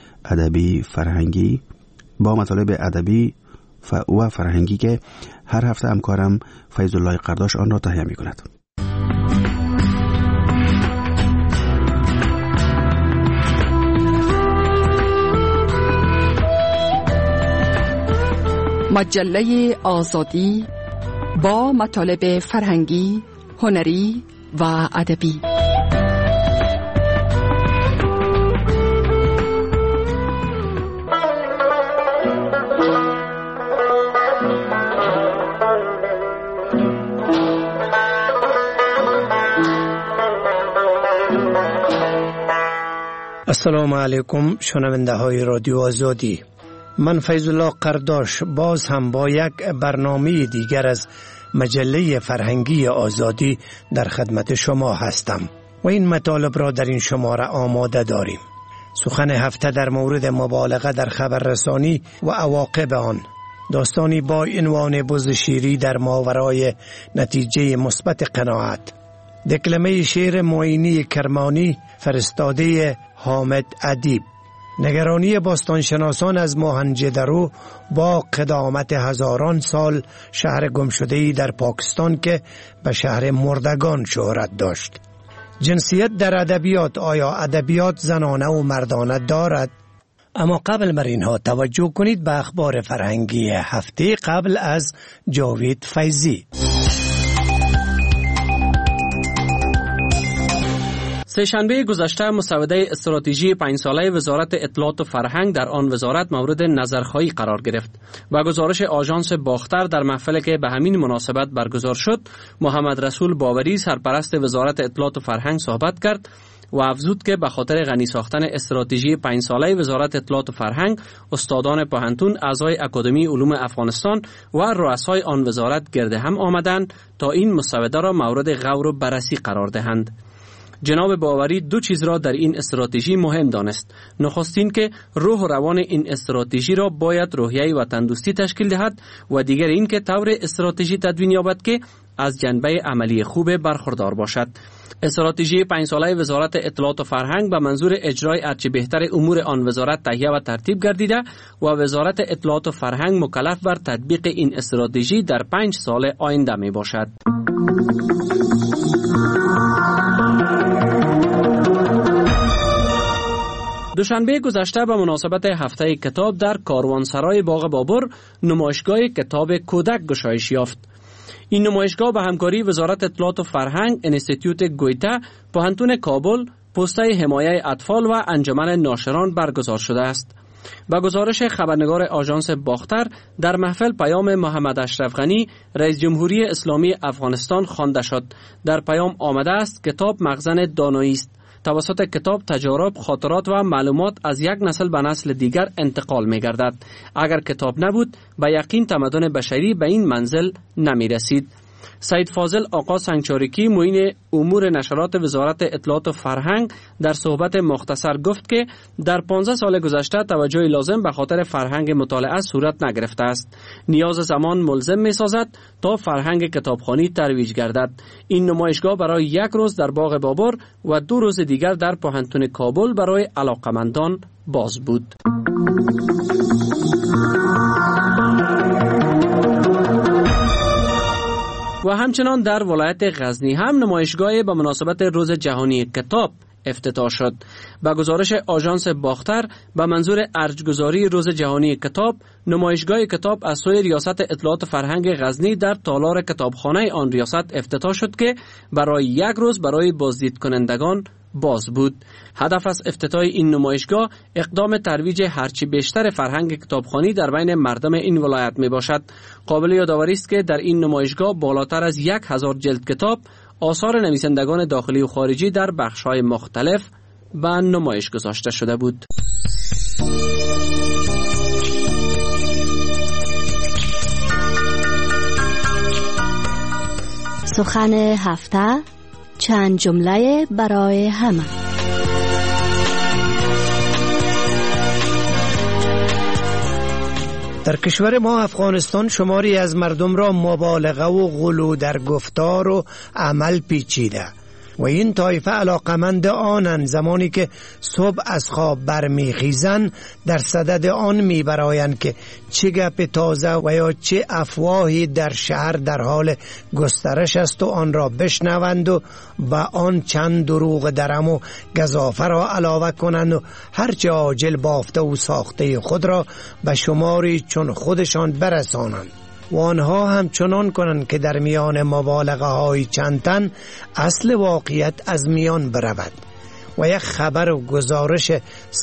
ادبی و فرهنگی که هر هفته همکارم فیض الله قرداش آن را تهیه می‌کند. مجله آزادی با مطالب فرهنگی، هنری و ادبی. السلام علیکم شنونده های رادیو آزادی. من فیض الله قرداش باز هم با یک برنامه دیگر از مجله فرهنگی آزادی در خدمت شما هستم و این مطالب را در این شماره آماده داریم. سخن هفته در مورد مبالغه در خبررسانی و عواقب آن، داستانی با عنوان بزشیری در ماورای نتیجه مثبت قناعت، دکلمه شعر معینی کرمانی فرستاده حامد ادیب، نگرانی باستانشناسان از موهنجودارو با قدامت هزاران سال شهر گمشده‌ای در پاکستان که به شهر مردگان شهرت داشت. جنسیت در ادبیات، آیا ادبیات زنانه و مردانه دارد؟ اما قبل بر اینها توجه کنید به اخبار فرهنگی هفته قبل از جاوید فیضی. سه‌شنبه گذشته مسوده استراتژی 5 ساله وزارت اطلاعات و فرهنگ در آن وزارت مورد نظرخواهی قرار گرفت و گزارش آژانس باختر در محفلی که به همین مناسبت برگزار شد، محمد رسول باوری سرپرست وزارت اطلاعات و فرهنگ صحبت کرد و افزود که به خاطر غنی ساختن استراتژی 5 ساله وزارت اطلاعات و فرهنگ، استادان پوهنتون، اعضای اکادمی علوم افغانستان و رؤسای آن وزارت گرد هم آمدند تا این مسوده را مورد غور و بررسی قرار دهند. جناب باوری دو چیز را در این استراتژی مهم دانست. نخستین که روح و روان این استراتژی را باید روحیه وطن دوستی تشکیل دهد و دیگر این که طور استراتژی تدوین یابد که از جنبه عملی خوب برخوردار باشد. استراتژی 5 ساله وزارت اطلاعات و فرهنگ به منظور اجرای هرچه بهتر امور آن وزارت تهیه و ترتیب گردیده و وزارت اطلاعات و فرهنگ مکلف بر تطبیق این استراتژی در 5 سال آینده می باشد. دوشنبه گذشته به مناسبت هفته کتاب در کاروانسرای باغ بابر نمایشگاه کتاب کودک گشایش یافت. این نمایشگاه به همکاری وزارت اطلاعات و فرهنگ، انستیتیوت گویته، پوهنتون کابل، پسته حمایه اطفال و انجمن ناشران برگزار شده است. با گزارش خبرنگار آژانس باختر، در محفل پیام محمد اشرف غنی رئیس جمهوری اسلامی افغانستان خوانده شد. در پیام آمده است کتاب مخزن دانایی است. توسط کتاب تجارب، خاطرات و معلومات از یک نسل به نسل دیگر انتقال می گردد. اگر کتاب نبود به یقین تمدن بشری به این منزل نمی رسید. سید فاضل آقا سنگچاریکی معین امور نشرات وزارت اطلاعات و فرهنگ در صحبت مختصر گفت که در 15 سال گذشته توجه لازم به خاطر فرهنگ مطالعه صورت نگرفته است. نیاز زمان ملزم می سازد تا فرهنگ کتابخوانی ترویج گردد. این نمایشگاه برای 1 روز در باغ بابر و 2 روز دیگر در پوهنتون کابل برای علاقمندان باز بود. و همچنان در ولایت غزنی هم نمایشگاه به مناسبت روز جهانی کتاب افتتاح شد. با گزارش آژانس باختر به منظور ارجگذاری روز جهانی کتاب، نمایشگاه کتاب از سوی ریاست اطلاعات فرهنگ غزنی در تالار کتابخانه آن ریاست افتتاح شد که برای 1 روز برای بازدید کنندگان باز بود. هدف از افتتاح این نمایشگاه اقدام ترویج هرچی بیشتر فرهنگ کتابخوانی در بین مردم این ولایت می باشد. قابل یادآوری است که در این نمایشگاه بالاتر از 1000 جلد کتاب، آثار نویسندگان داخلی و خارجی در بخش‌های مختلف به نمایش گذاشته شده بود. سخن هفته، چند جمله برای همه. در کشور ما افغانستان شماری از مردم را مبالغه و غلو در گفتار و عمل پیچیده و این طایفه علاقمند آنند زمانی که صبح از خواب برمیخیزند در صدد آن میبرایند که چه گپ تازه و یا چه افواهی در شهر در حال گسترش است و آن را بشنوند و با آن چند دروغ درم و گزافه را علاوه کنند و هرچه عاجل بافته و ساخته خود را به شماری چون خودشان برسانند و آنها هم چنان کنند که در میان مبالغه های چند تن اصل واقعیت از میان برود و یک خبر و گزارش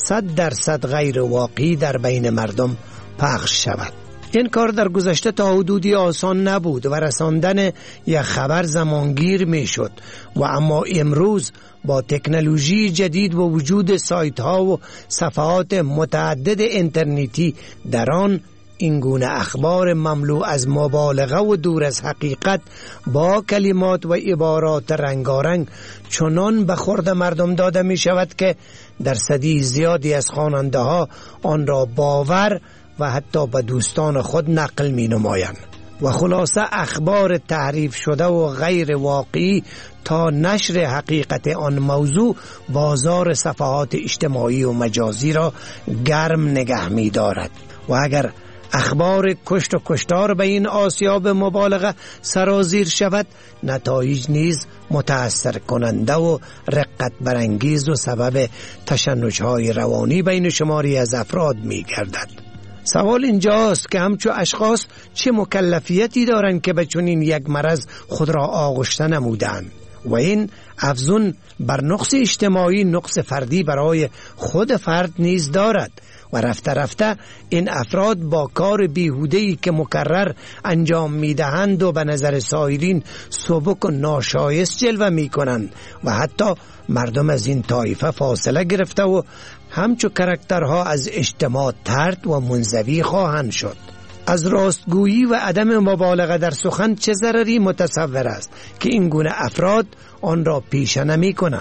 100% غیر واقعی در بین مردم پخش شود. این کار در گذشته تا حدودی آسان نبود و رساندن یک خبر زمانگیر می شد و اما امروز با تکنولوژی جدید و وجود سایت ها و صفحات متعدد اینترنتی در آن این گونه اخبار مملو از مبالغه و دور از حقیقت با کلمات و عبارات رنگارنگ چنان به خورد مردم داده می شود که درصدی زیادی از خواننده ها آن را باور و حتی به دوستان خود نقل می نمایند و خلاصه اخبار تحریف شده و غیر واقعی تا نشر حقیقت آن موضوع بازار صفحات اجتماعی و مجازی را گرم نگه می دارد و اگر اخبار کشت و کشتار به این آسیاب مبالغه سرازیر شود نتایج نیز متأثر کننده و رقت برانگیز و سبب تشنج‌های روانی بین شماری از افراد می گردد. سوال اینجاست که همچو اشخاص چه مکلفیتی دارند که به چنین یک مرض خود را آغشته نمودند و این افزون بر نقص اجتماعی نقص فردی برای خود فرد نیز دارد و رفته رفته این افراد با کار بیهوده‌ای که مکرر انجام میدهند و به نظر سایرین سبک و ناشایست جلوه میکنند و حتی مردم از این طایفه فاصله گرفته و همچو کرکترها از اجتماع طرد و منزوی خواهند شد. از راستگویی و عدم مبالغه در سخن چه ضرری متصور است که این گونه افراد آن را پیشه نمی کنند.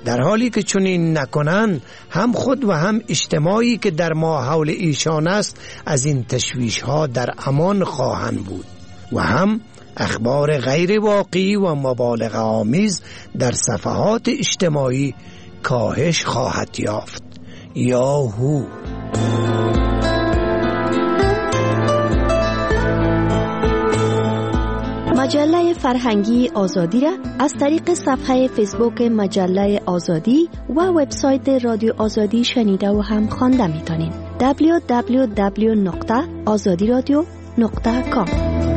در حالی که چنین نکنند هم خود و هم اجتماعی که در ما حول ایشان است از این تشویش ها در امان خواهند بود و هم اخبار غیر واقعی و مبالغه آمیز در صفحات اجتماعی کاهش خواهد یافت. یاهو. مجله فرهنگی آزادی را از طریق صفحه فیسبوک مجله آزادی و وبسایت رادیو آزادی شنیده و هم خوانده میتونین. www.azadiradio.com.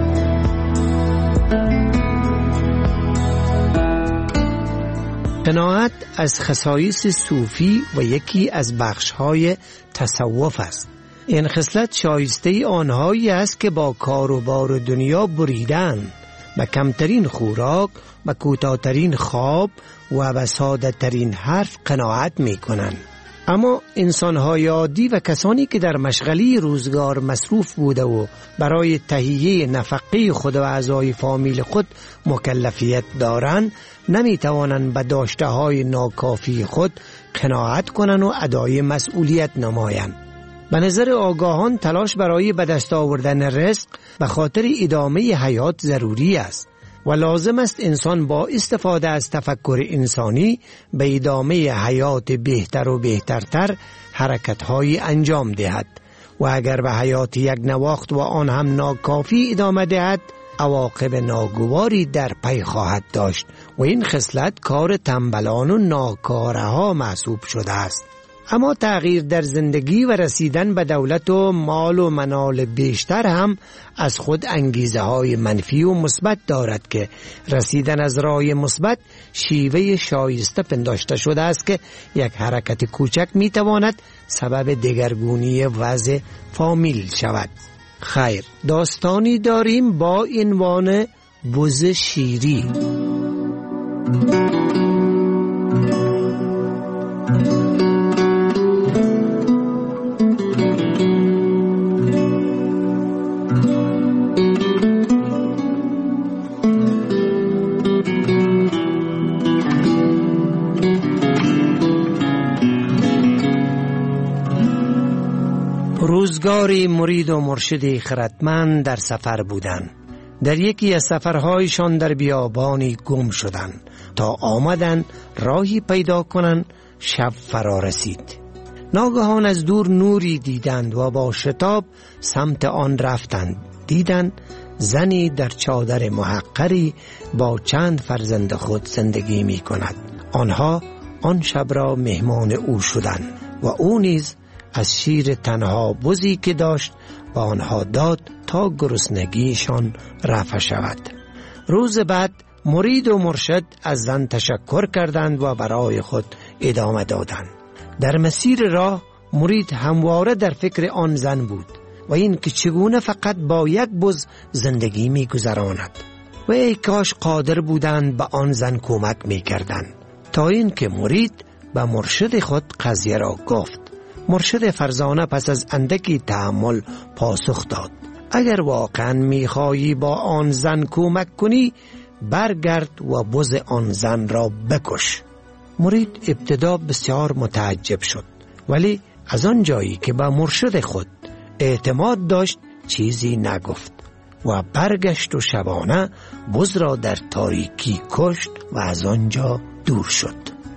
قناعت از خصایص صوفی و یکی از بخش‌های تصوف است. این خصلت شایسته آنهایی است که با کار و بار دنیا بریدند، به کمترین خوراک، به کوتاه‌ترین خواب و به ساده‌ترین حرف قناعت می‌کنند. اما انسان‌های عادی و کسانی که در مشغله روزگار مصروف بوده و برای تهیه نفقه خود و اعضای فامیل خود مکلفیت دارند، نمی‌توانند به داشته‌های ناکافی خود قناعت کنند و ادای مسئولیت نمایند. به نظر آگاهان تلاش برای به دست آوردن رزق به خاطر ادامه حیات ضروری است و لازم است انسان با استفاده از تفکر انسانی به ادامه حیات بهتر و بهترتر حرکت‌های انجام دهد و اگر به حیات یک نواخت و آن هم ناکافی ادامه دهد عواقب ناگواری در پی خواهد داشت و این خصلت کار تنبلان و ناکارها محسوب شده است. اما تغییر در زندگی و رسیدن به دولت و مال و منال بیشتر هم از خود انگیزه های منفی و مثبت دارد که رسیدن از راه مثبت شیوه شایسته پنداشته شده است که یک حرکت کوچک می تواند سبب دگرگونی وضع فامیل شود. خیر، داستانی داریم با عنوان بز شیری. روزگاری مرید و مرشد خردمند در سفر بودند. در یکی از سفرهایشان در بیابانی گم شدند تا آمدند راهی پیدا کنند. شب فرا رسید. ناگهان از دور نوری دیدند و با شتاب سمت آن رفتند. دیدند زنی در چادر محقری با چند فرزند خود زندگی می کند. آنها آن شب را مهمان او شدند و او نیز از شیر تنها بزی که داشت با آنها داد تا گرسنگیشان رفع شود. روز بعد مرید و مرشد از زن تشکر کردند و برای خود ادامه دادند. در مسیر راه مرید همواره در فکر آن زن بود و این که چگونه فقط با یک بز زندگی می گذراند و ای کاش قادر بودند به آن زن کمک می کردند. تا این که مرید به مرشد خود قضیه را گفت. مرشد فرزانه پس از اندکی تأمل پاسخ داد: اگر واقعا میخواهی با آن زن کمک کنی برگرد و بز آن زن را بکش. مرید ابتدا بسیار متعجب شد، ولی از آن جایی که به مرشد خود اعتماد داشت چیزی نگفت و برگشت و شبانه بز را در تاریکی کشت و از آنجا دور شد.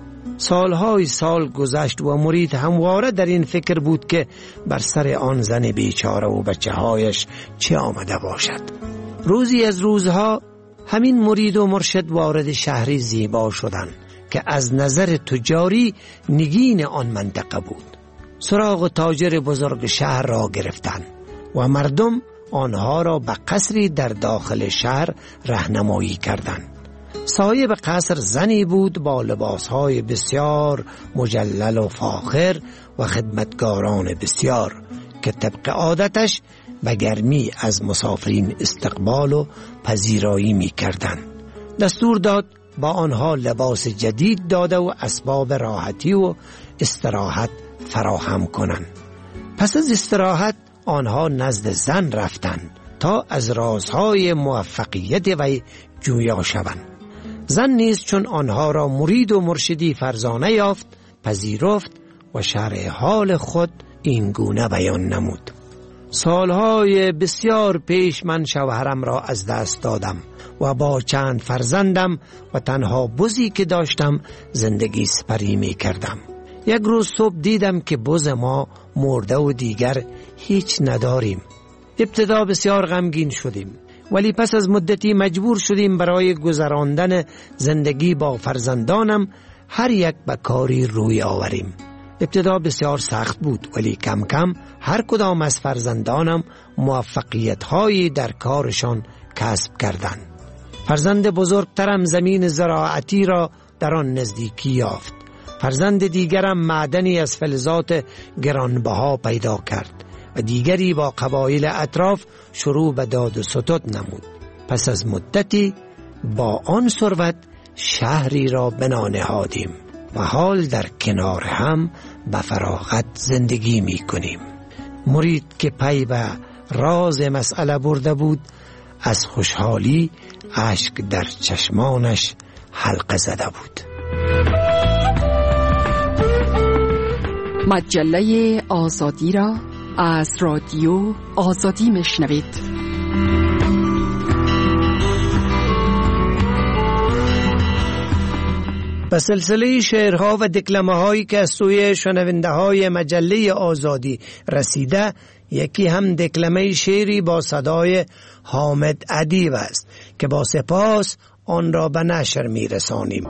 سالهای سال گذشت و مرید همواره در این فکر بود که بر سر آن زن بیچاره و بچه‌هایش چه آمده باشد. روزی از روزها همین مرید و مرشد وارد شهری زیبا شدند که از نظر تجاری نگین آن منطقه بود. سراغ تاجر بزرگ شهر را گرفتند و مردم آنها را به قصری در داخل شهر راهنمایی کردند. صاحب قصر زنی بود با لباسهای بسیار مجلل و فاخر و خدمتگاران بسیار که طبق عادتش به گرمی از مسافرین استقبال و پذیرایی می کردند. دستور داد با آنها لباس جدید داده و اسباب راحتی و استراحت فراهم کنند. پس از استراحت آنها نزد زن رفتند تا از رازهای موفقیت وی جویا شوند. زن نیز چون آنها را مرید و مرشدی فرزانه یافت پذیرفت و شرح حال خود این گونه بیان نمود: سالهای بسیار پیش من شوهرم را از دست دادم و با چند فرزندم و تنها بزی که داشتم زندگی سپری می کردم. یک روز صبح دیدم که بز ما مرده و دیگر هیچ نداریم. ابتدا بسیار غمگین شدیم، ولی پس از مدتی مجبور شدیم برای گذراندن زندگی با فرزندانم هر یک به کاری روی آوریم. ابتدا بسیار سخت بود، ولی کم کم هر کدام از فرزندانم موفقیت‌هایی در کارشان کسب کردند. فرزند بزرگترم زمین زراعتی را در آن نزدیکی یافت. فرزند دیگرم معدنی از فلزات گرانبها پیدا کرد و دیگری با قبایل اطراف شروع به داد و ستد نمود. پس از مدتی با آن ثروت شهری را بنا نهادیم و حال در کنار هم به فراغت زندگی می کنیم. مرید که پی به راز مسئله برده بود از خوشحالی اشک در چشمانش حلقه زده بود. مجله آزادی را از رادیو آزادی میشنوید. به سلسله شعرها و دکلمه هایی که از سوی شنونده های مجله آزادی رسیده، یکی هم دکلمه شعری با صدای حامد ادیب است که با سپاس آن را به نشر می رسانیم.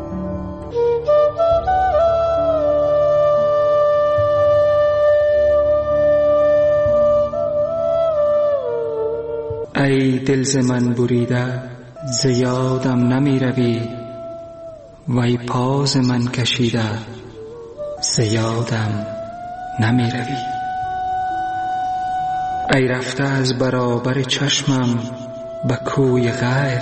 ای دل ز من بریده ز یادم نمی روی، وی پا ز من کشیده ز یادم نمی روی. ای رفته از برابر چشمم به کوی غیر،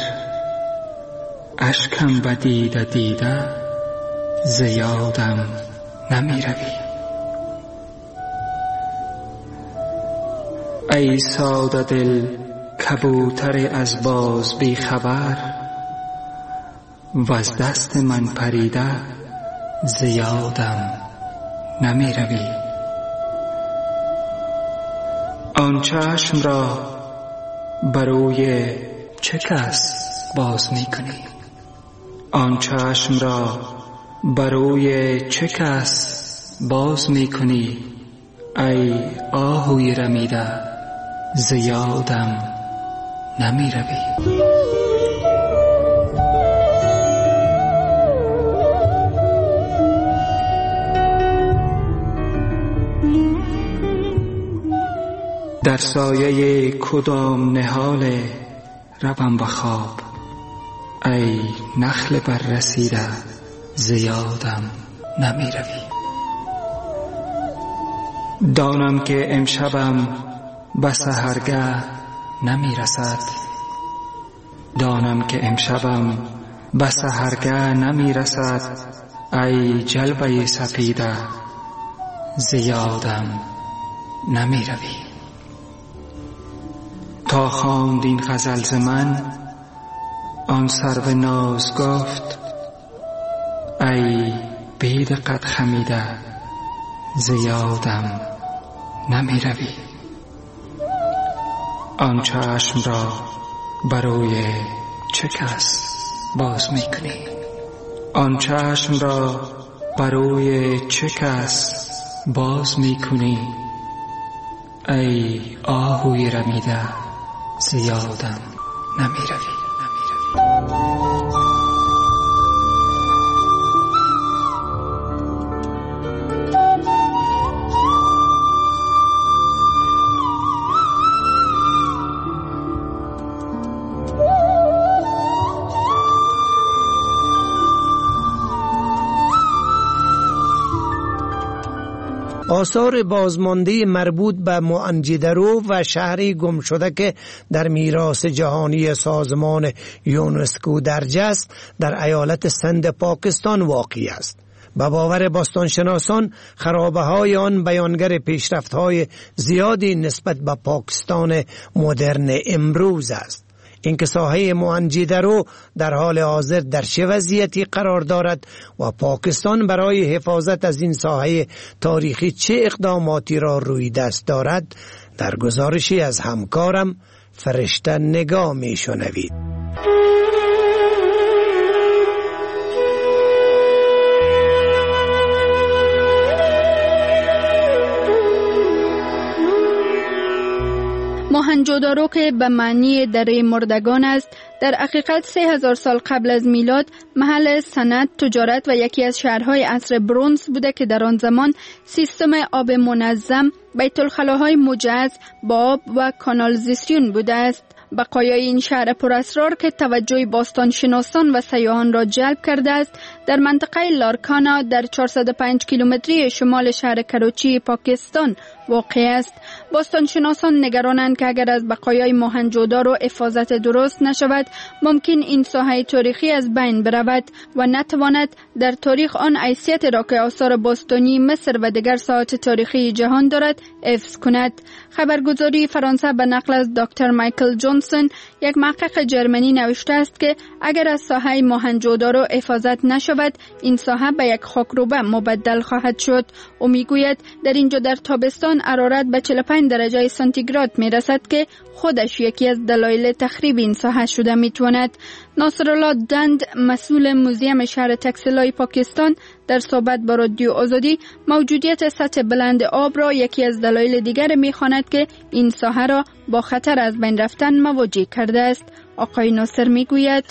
اشکم به دیده دیده ز یادم نمی روی. ای ساده دل کبوتر از باز بی خبر، و از دست من پریده ز یادم نمی روی. آن چشم را بروی چه کس باز می کنی؟ آن چشم را بروی چه کس باز می کنی؟ ای آهوی رمیده ز یادم نمی روی. در سایه کدام نهال روم به خواب، ای نخل بررسیده ز یادم نمی روی. دانم که امشبم به سحرگه نمی رسد، دانم که امشبم به سحرگه نمی رسد. ای جلوه سپیده ز یادم نمی روی. تا خواند این غزل ز من آن سرو ناز گفت، ای بی دقت خمیده ز یادم نمی روی. آن چشم را بروی چه کس باز می کنی؟ آن چشم را بروی چه کس باز می کنی؟ ای آهوی رمیده ز یادم نمی روی. آثار بازمانده مربوط به موئنجدرو و شهری گم شده که در میراث جهانی سازمان یونسکو درج است در ایالت سند پاکستان واقع است. به باور باستانشناسان خرابه های آن بیانگر پیشرفت های زیادی نسبت به پاکستان مدرن امروز است. اینکه ساحه موهنجودارو در حال حاضر در چه وضعیتی قرار دارد و پاکستان برای حفاظت از این ساحه تاریخی چه اقداماتی را روی دست دارد، در گزارشی از همکارم فرشته نگاه می شنوید. موهنجودارو که به معنی دره مردگان است، در حقیقت 3000 سال قبل از میلاد محل صنعت، تجارت و یکی از شهرهای عصر برنز بوده که در آن زمان سیستم آب منظم، بیت الخلاهای مجهز با آب و کانالیزاسیون بوده است. بقایای این شهر پراسرار که توجه باستانشناسان و سیاحان را جلب کرده است، در منطقه لارکانا در 405 کیلومتری شمال شهر کراچی پاکستان واقع است. باستانشناسان نگرانند که اگر از بقایای موهنجودارو حفاظت درست نشود، ممکن این ساحه تاریخی از بین برود و نتواند در تاریخ آن حیثیت را که آثار باستانی مصر و دیگر ساحات تاریخی جهان دارد حفظ کند. خبرگزاری فرانسه به نقل از دکتر مایکل جانسون، یک محقق جرمنی، نوشته است که اگر از ساحه موهنجودارو حفاظت نشود، این ساحه به یک خاکروبه مبدل خواهد شد. او میگوید در اینجا در تابستان حرارت به 45 درجه سانتیگراد می رسد که خودش یکی از دلایل تخریب این ساحه شده می تواند. ناصرالله دند، مسئول موزیم شهر تکسلای پاکستان، در صحبت با رادیو آزادی موجودیت سطح بلند آب را یکی از دلایل دیگر می خواند که این ساحه را با خطر از بین رفتن مواجه کرده است. آقای ناصر می گوید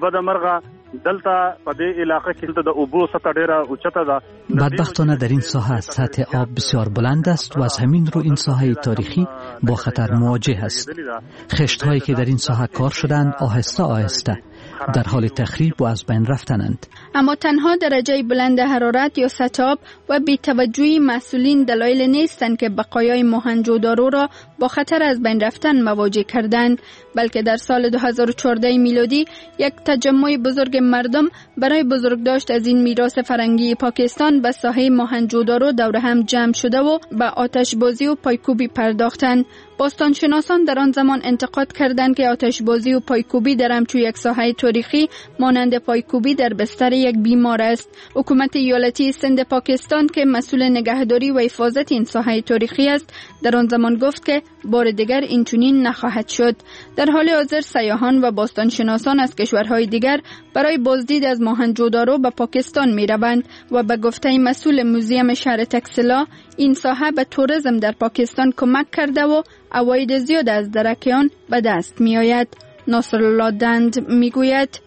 بدبختانه در این ساحه سطح آب بسیار بلند است و از همین رو این ساحه تاریخی با خطر مواجه است. خشت هایی که در این ساحه کار شدند آهسته آهسته در حال تخریب و از بین رفتنند. اما تنها درجه بلند حرارت یا سطح آب و بی‌توجهی مسئولین دلایل نیستند که بقایای موهنجودارو را با خطر از بین رفتن مواجه کردند، بلکه در سال 2014 میلادی یک تجمع بزرگ مردم برای بزرگداشت از این میراث فرهنگی پاکستان به ساحه موهنجودارو دور هم جمع شده و به آتشبازی و پایکوبی پرداختند. باستانشناسان در آن زمان انتقاد کردند که آتشبازی و پایکوبی در همچون یک ساحه تاریخی مانند پایکوبی در بستر یک بیمار است. حکومت ایالتی سند پاکستان که مسئول نگهداری و حفاظت این ساحه تاریخی است، در آن زمان گفت که بار دیگر این چنین نخواهد شد. در حال حاضر سیاحان و باستانشناسان از کشورهای دیگر برای بازدید از موهنجودارو به پاکستان می روند و به گفته مسئول موزیم شهر تکسلا، این ساحه به توریسم در پاکستان کمک کرده و عواید زیاد از درک آن به دست می آید. ناصرالله دند می گوید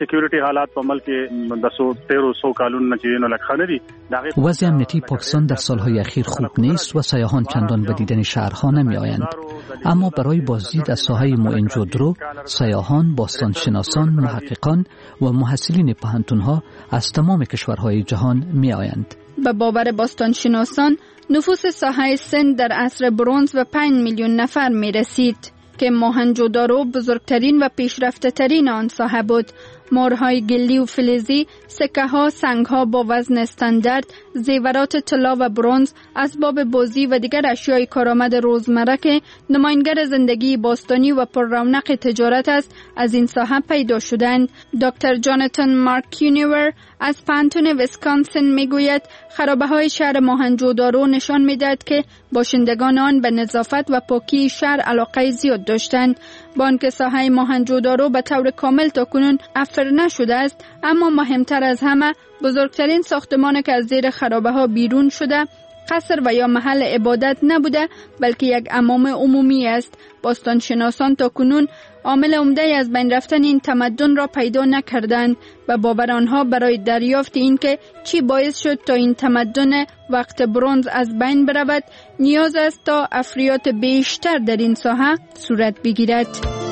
وضع امنیتی پاکستان در سالهای اخیر خوب نیست و سیاحان چندان به دیدن شهرها نمی آیند. اما برای بازدید از ساحه موهنجودارو سیاحان، باستانشناسان، محققان و محصلین پوهنتون‌ها از تمام کشورهای جهان می آیند. به باور باستانشناسان نفوس ساحه سند در عصر برنز به 5 میلیون نفر می رسید که موهنجودارو بزرگترین و پیشرفته ترین آن ساحه بود. مهرهای گلی و فلزی، سکه ها، سنگ ها با وزن استاندارد، زیورات طلا و برنز، اسباب بازی و دیگر اشیای کارآمد روزمره که نماینگر زندگی باستانی و پر رونق تجارت است، از این ساحه پیدا شدند. دکتر جاناتان مارکیونیور از پانتون ویسکانسن میگوید خرابه های شهر موهنجودارو نشان میدهد که باشندگان آن به نظافت و پاکی شهر علاقه زیاد داشتند. با آنکه ساحه موهنجودارو به طور کامل تاکنون افر نشده است، اما مهمتر از همه بزرگترین ساختمان که از زیر خرابه ها بیرون شده قصر و یا محل عبادت نبوده، بلکه یک حمام عمومی است. باستانشناسان تاکنون عامل عمده از بین رفتن این تمدن را پیدا نکردند و باور آنها برای دریافت این که چی باعث شد تا این تمدن وقت برنز از بین برود نیاز است تا افریات بیشتر در این ساحه صورت بگیرد.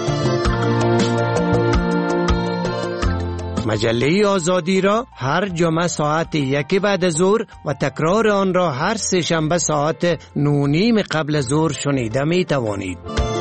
مجله آزادی را هر جمعه ساعت 1 بعد از ظهر و تکرار آن را هر سه شنبه ساعت 9:30 قبل از ظهر شنیده می توانید.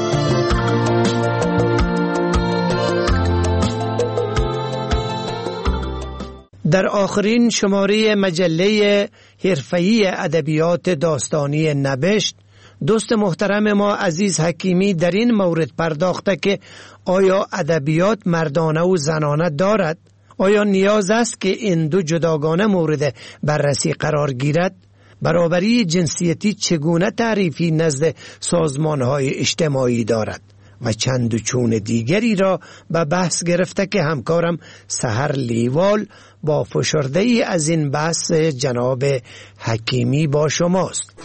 در آخرین شماره مجله حرفه‌ای ادبیات داستانی نبشت، دوست محترم ما عزیز حکیمی در این مورد پرداخته که آیا ادبیات مردانه و زنانه دارد؟ آیا نیاز است که این دو جداگانه مورد بررسی قرار گیرد؟ برابری جنسیتی چگونه تعریفی نزد سازمان‌های اجتماعی دارد؟ و چند و چون دیگری را به بحث گرفته که همکارم سحر لیوال با فشرده ای از این بحث جناب حکیمی با شماست.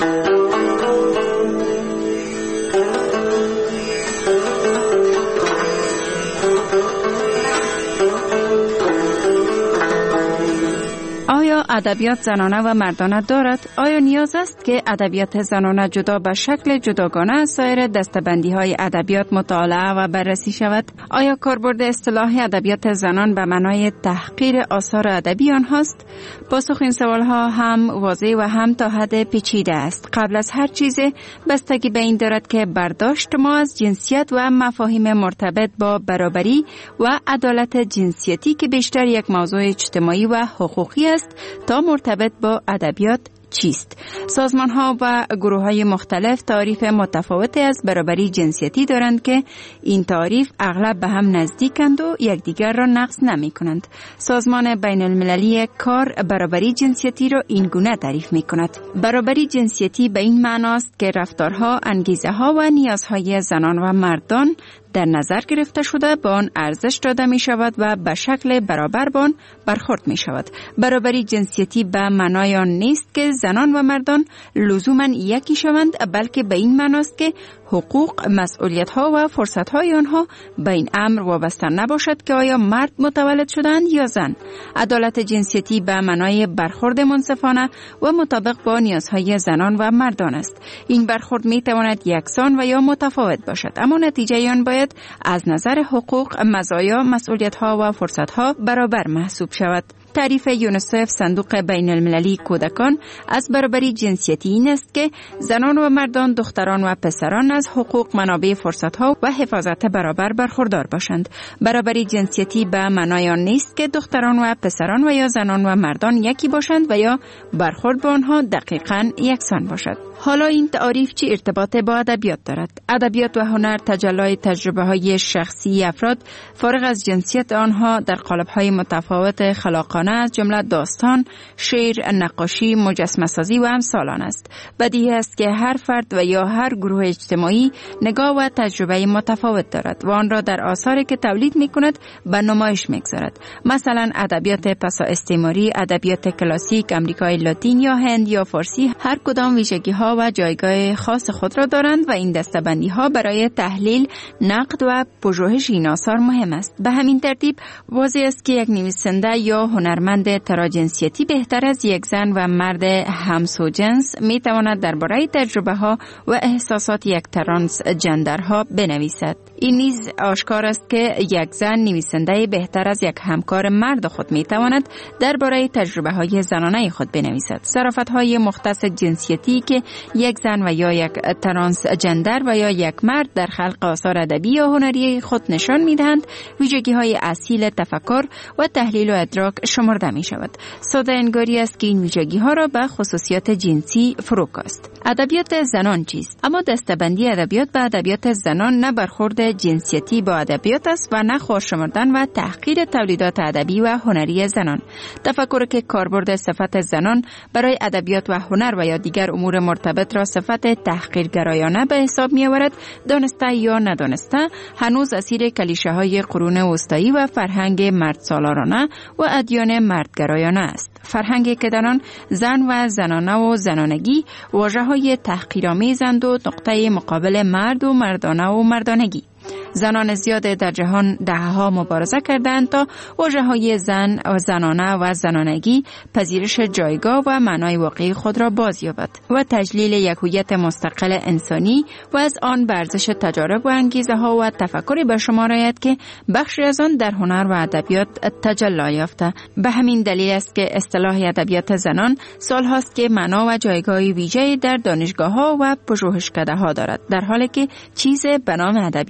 آیا ادبیات زنانه و مردانه دارد؟ آیا نیاز است که ادبیات زنانه جدا به شکل جداگانه از سایر دسته‌بندی‌های ادبیات مطالعه و بررسی شود؟ آیا کاربرد اصطلاح ادبیات زنان به معنای تحقیر آثار ادبی آنهاست؟ پاسخ این سوالها هم واضح و هم تا حد پیچیده است. قبل از هر چیز بستگی به این دارد که برداشت ما از جنسیت و مفاهیم مرتبط با برابری و عدالت جنسیتی که بیشتر یک موضوع اجتماعی و حقوقی است تا مرتبط با ادبیات چیست؟ سازمان ها و گروه های مختلف تعریف متفاوتی از برابری جنسیتی دارند که این تعریف اغلب به هم نزدیکند و یکدیگر را نقض نمی کنند. سازمان بین المللی کار برابری جنسیتی را این گونه تعریف می کند. برابری جنسیتی به این معناست که رفتارها، انگیزه ها و نیازهای زنان و مردان در نظر گرفته شده به آن ارزش داده می شود و به شکل برابر با آن برخورد می شود. برابری جنسیتی به معنای آن نیست که زنان و مردان لزوما یکی شوند، بلکه به این معناست که حقوق، مسئولیت ها و فرصت های آنها به این امر وابسته نباشد که آیا مرد متولد شدند یا زن. عدالت جنسیتی به معنای برخورد منصفانه و مطابق با نیازهای زنان و مردان است. این برخورد می تواند یکسان و یا متفاوت باشد، اما نتیجه آن باید از نظر حقوق، مزایا، مسئولیت ها و فرصت ها برابر محسوب شود. تعریف یونیسف صندوق بین المللی کودکان از برابری جنسیتی این است که زنان و مردان، دختران و پسران از حقوق، منابع، فرصت‌ها و حفاظت برابر برخوردار باشند. برابری جنسیتی به معنای آن نیست که دختران و پسران و یا زنان و مردان یکی باشند و یا برخورد با آنها دقیقاً یکسان باشد. حالا این تعریف چه ارتباطی با ادبیات دارد؟ ادبیات و هنر تجلی تجربه‌های شخصی افراد فارغ از جنسیت آنها در قالب‌های متفاوت خلاقانه از جمله داستان، شعر، نقاشی، مجسمه‌سازی و امثال است. بدیهی است که هر فرد و یا هر گروه اجتماعی نگاه و تجربه متفاوت دارد و آن را در آثاری که تولید می‌کند به نمایش می‌گذارد. مثلا ادبیات پسا استعماری، ادبیات کلاسیک، آمریکای لاتین یا هند یا فارسی هر کدام ویژگی‌ها و جایگاه خاص خود را دارند و این دسته‌بندی‌ها برای تحلیل، نقد و پژوهش این آثار مهم است. به همین ترتیب واضح است که یک نویسنده یا هنرمند تراجنسیتی بهتر از یک زن و مرد همسوجنس می‌تواند درباره تجربه‌ها و احساسات یک ترانس جندرها بنویسد. این نیز آشکار است که یک زن نویسنده بهتر از یک همکار مرد خود می‌تواند درباره تجربه‌های زنانه خود بنویسد. صرافت‌های مختص جنسیتی که یک زن و یا یک ترانس جندر و یا یک مرد در خلق آثار ادبی یا هنری خود نشان می‌دهند ویژگی‌های اصیل تفکر و تحلیل و ادراک شمرده می‌شود. ساده انگاری است که این ویژگی‌ها را به خصوصیات جنسی فروکاست. ادبیات زنان چیست؟ اما دسته‌بندی ادبیات به ادبیات زنان نه برخورد جنسیتی با ادبیات است و نه خودشمردن و تحقیر تولیدات ادبی و هنری زنان. تفکر که کاربرد صفت زنان برای ادبیات و هنر و یا دیگر امور مرتبط را صفت تحقیرگرایانه به حساب می‌آورد، دانسته یا ندانسته هنوز اسیر کلیشه‌های قرون وسطایی و فرهنگ مردسالارانه و ادیان مردگرایانه است. فرهنگی که در آن زن و زنانه و زنانگی واژه‌های تحقیرآمیزند و نقطه مقابل مرد و مردانه و مردانگی. زنان زیاد در جهان دهه‌ها مبارزه کردند تا واژه‌های زن و زنانه و زنانگی پذیرش جایگاه و معنای واقعی خود را بازیابد و تجلیل یک هویت مستقل انسانی و از آن به ارزش تجارب و انگیزه‌ها و تفکری به شمار آید که بخشی از آن در هنر و ادبیات تجلی یافته. به همین دلیل است که اصطلاح ادبیات زنان سال‌هاست که معنا و جایگاه ویژه‌ای در دانشگاه‌ها و پژوهشکده‌ها دارد، در حالی که چیز به نام ادبیات مرد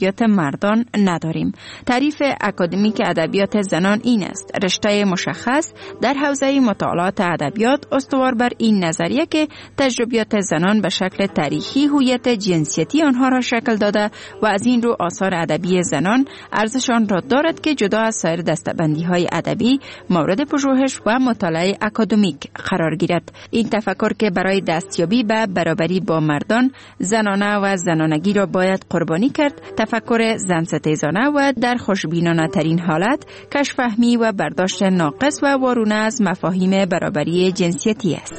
مردان نداریم. تعریف اکادمیک ادبیات زنان این است: رشته مشخص در حوزه مطالعات ادبیات استوار بر این نظریه که تجربیات زنان به شکل تاریخی هویت جنسیتی آنها را شکل داده و از این رو آثار ادبی زنان ارزشان را دارد که جدا از سایر دسته‌بندی‌های ادبی مورد پژوهش و مطالعه اکادمیک قرار گیرد. این تفکر که برای دستیابی به برابری با مردان زنانه و زنانگی را باید قربانی کرد، تفکر زن‌ستیزانه و در خوشبینانه ترین حالت کشفهمی و برداشت ناقص و وارونه از مفاهیم برابری جنسیتی است.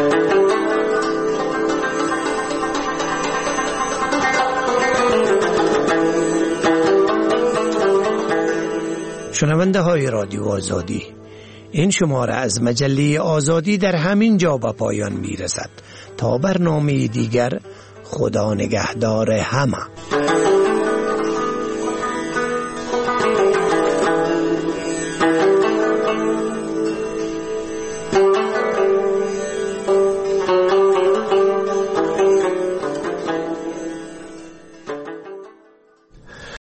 شنونده های رادیو آزادی، این شماره از مجله آزادی در همین جا به پایان می رسد. تا برنامه دیگر، خدا نگهدار همه.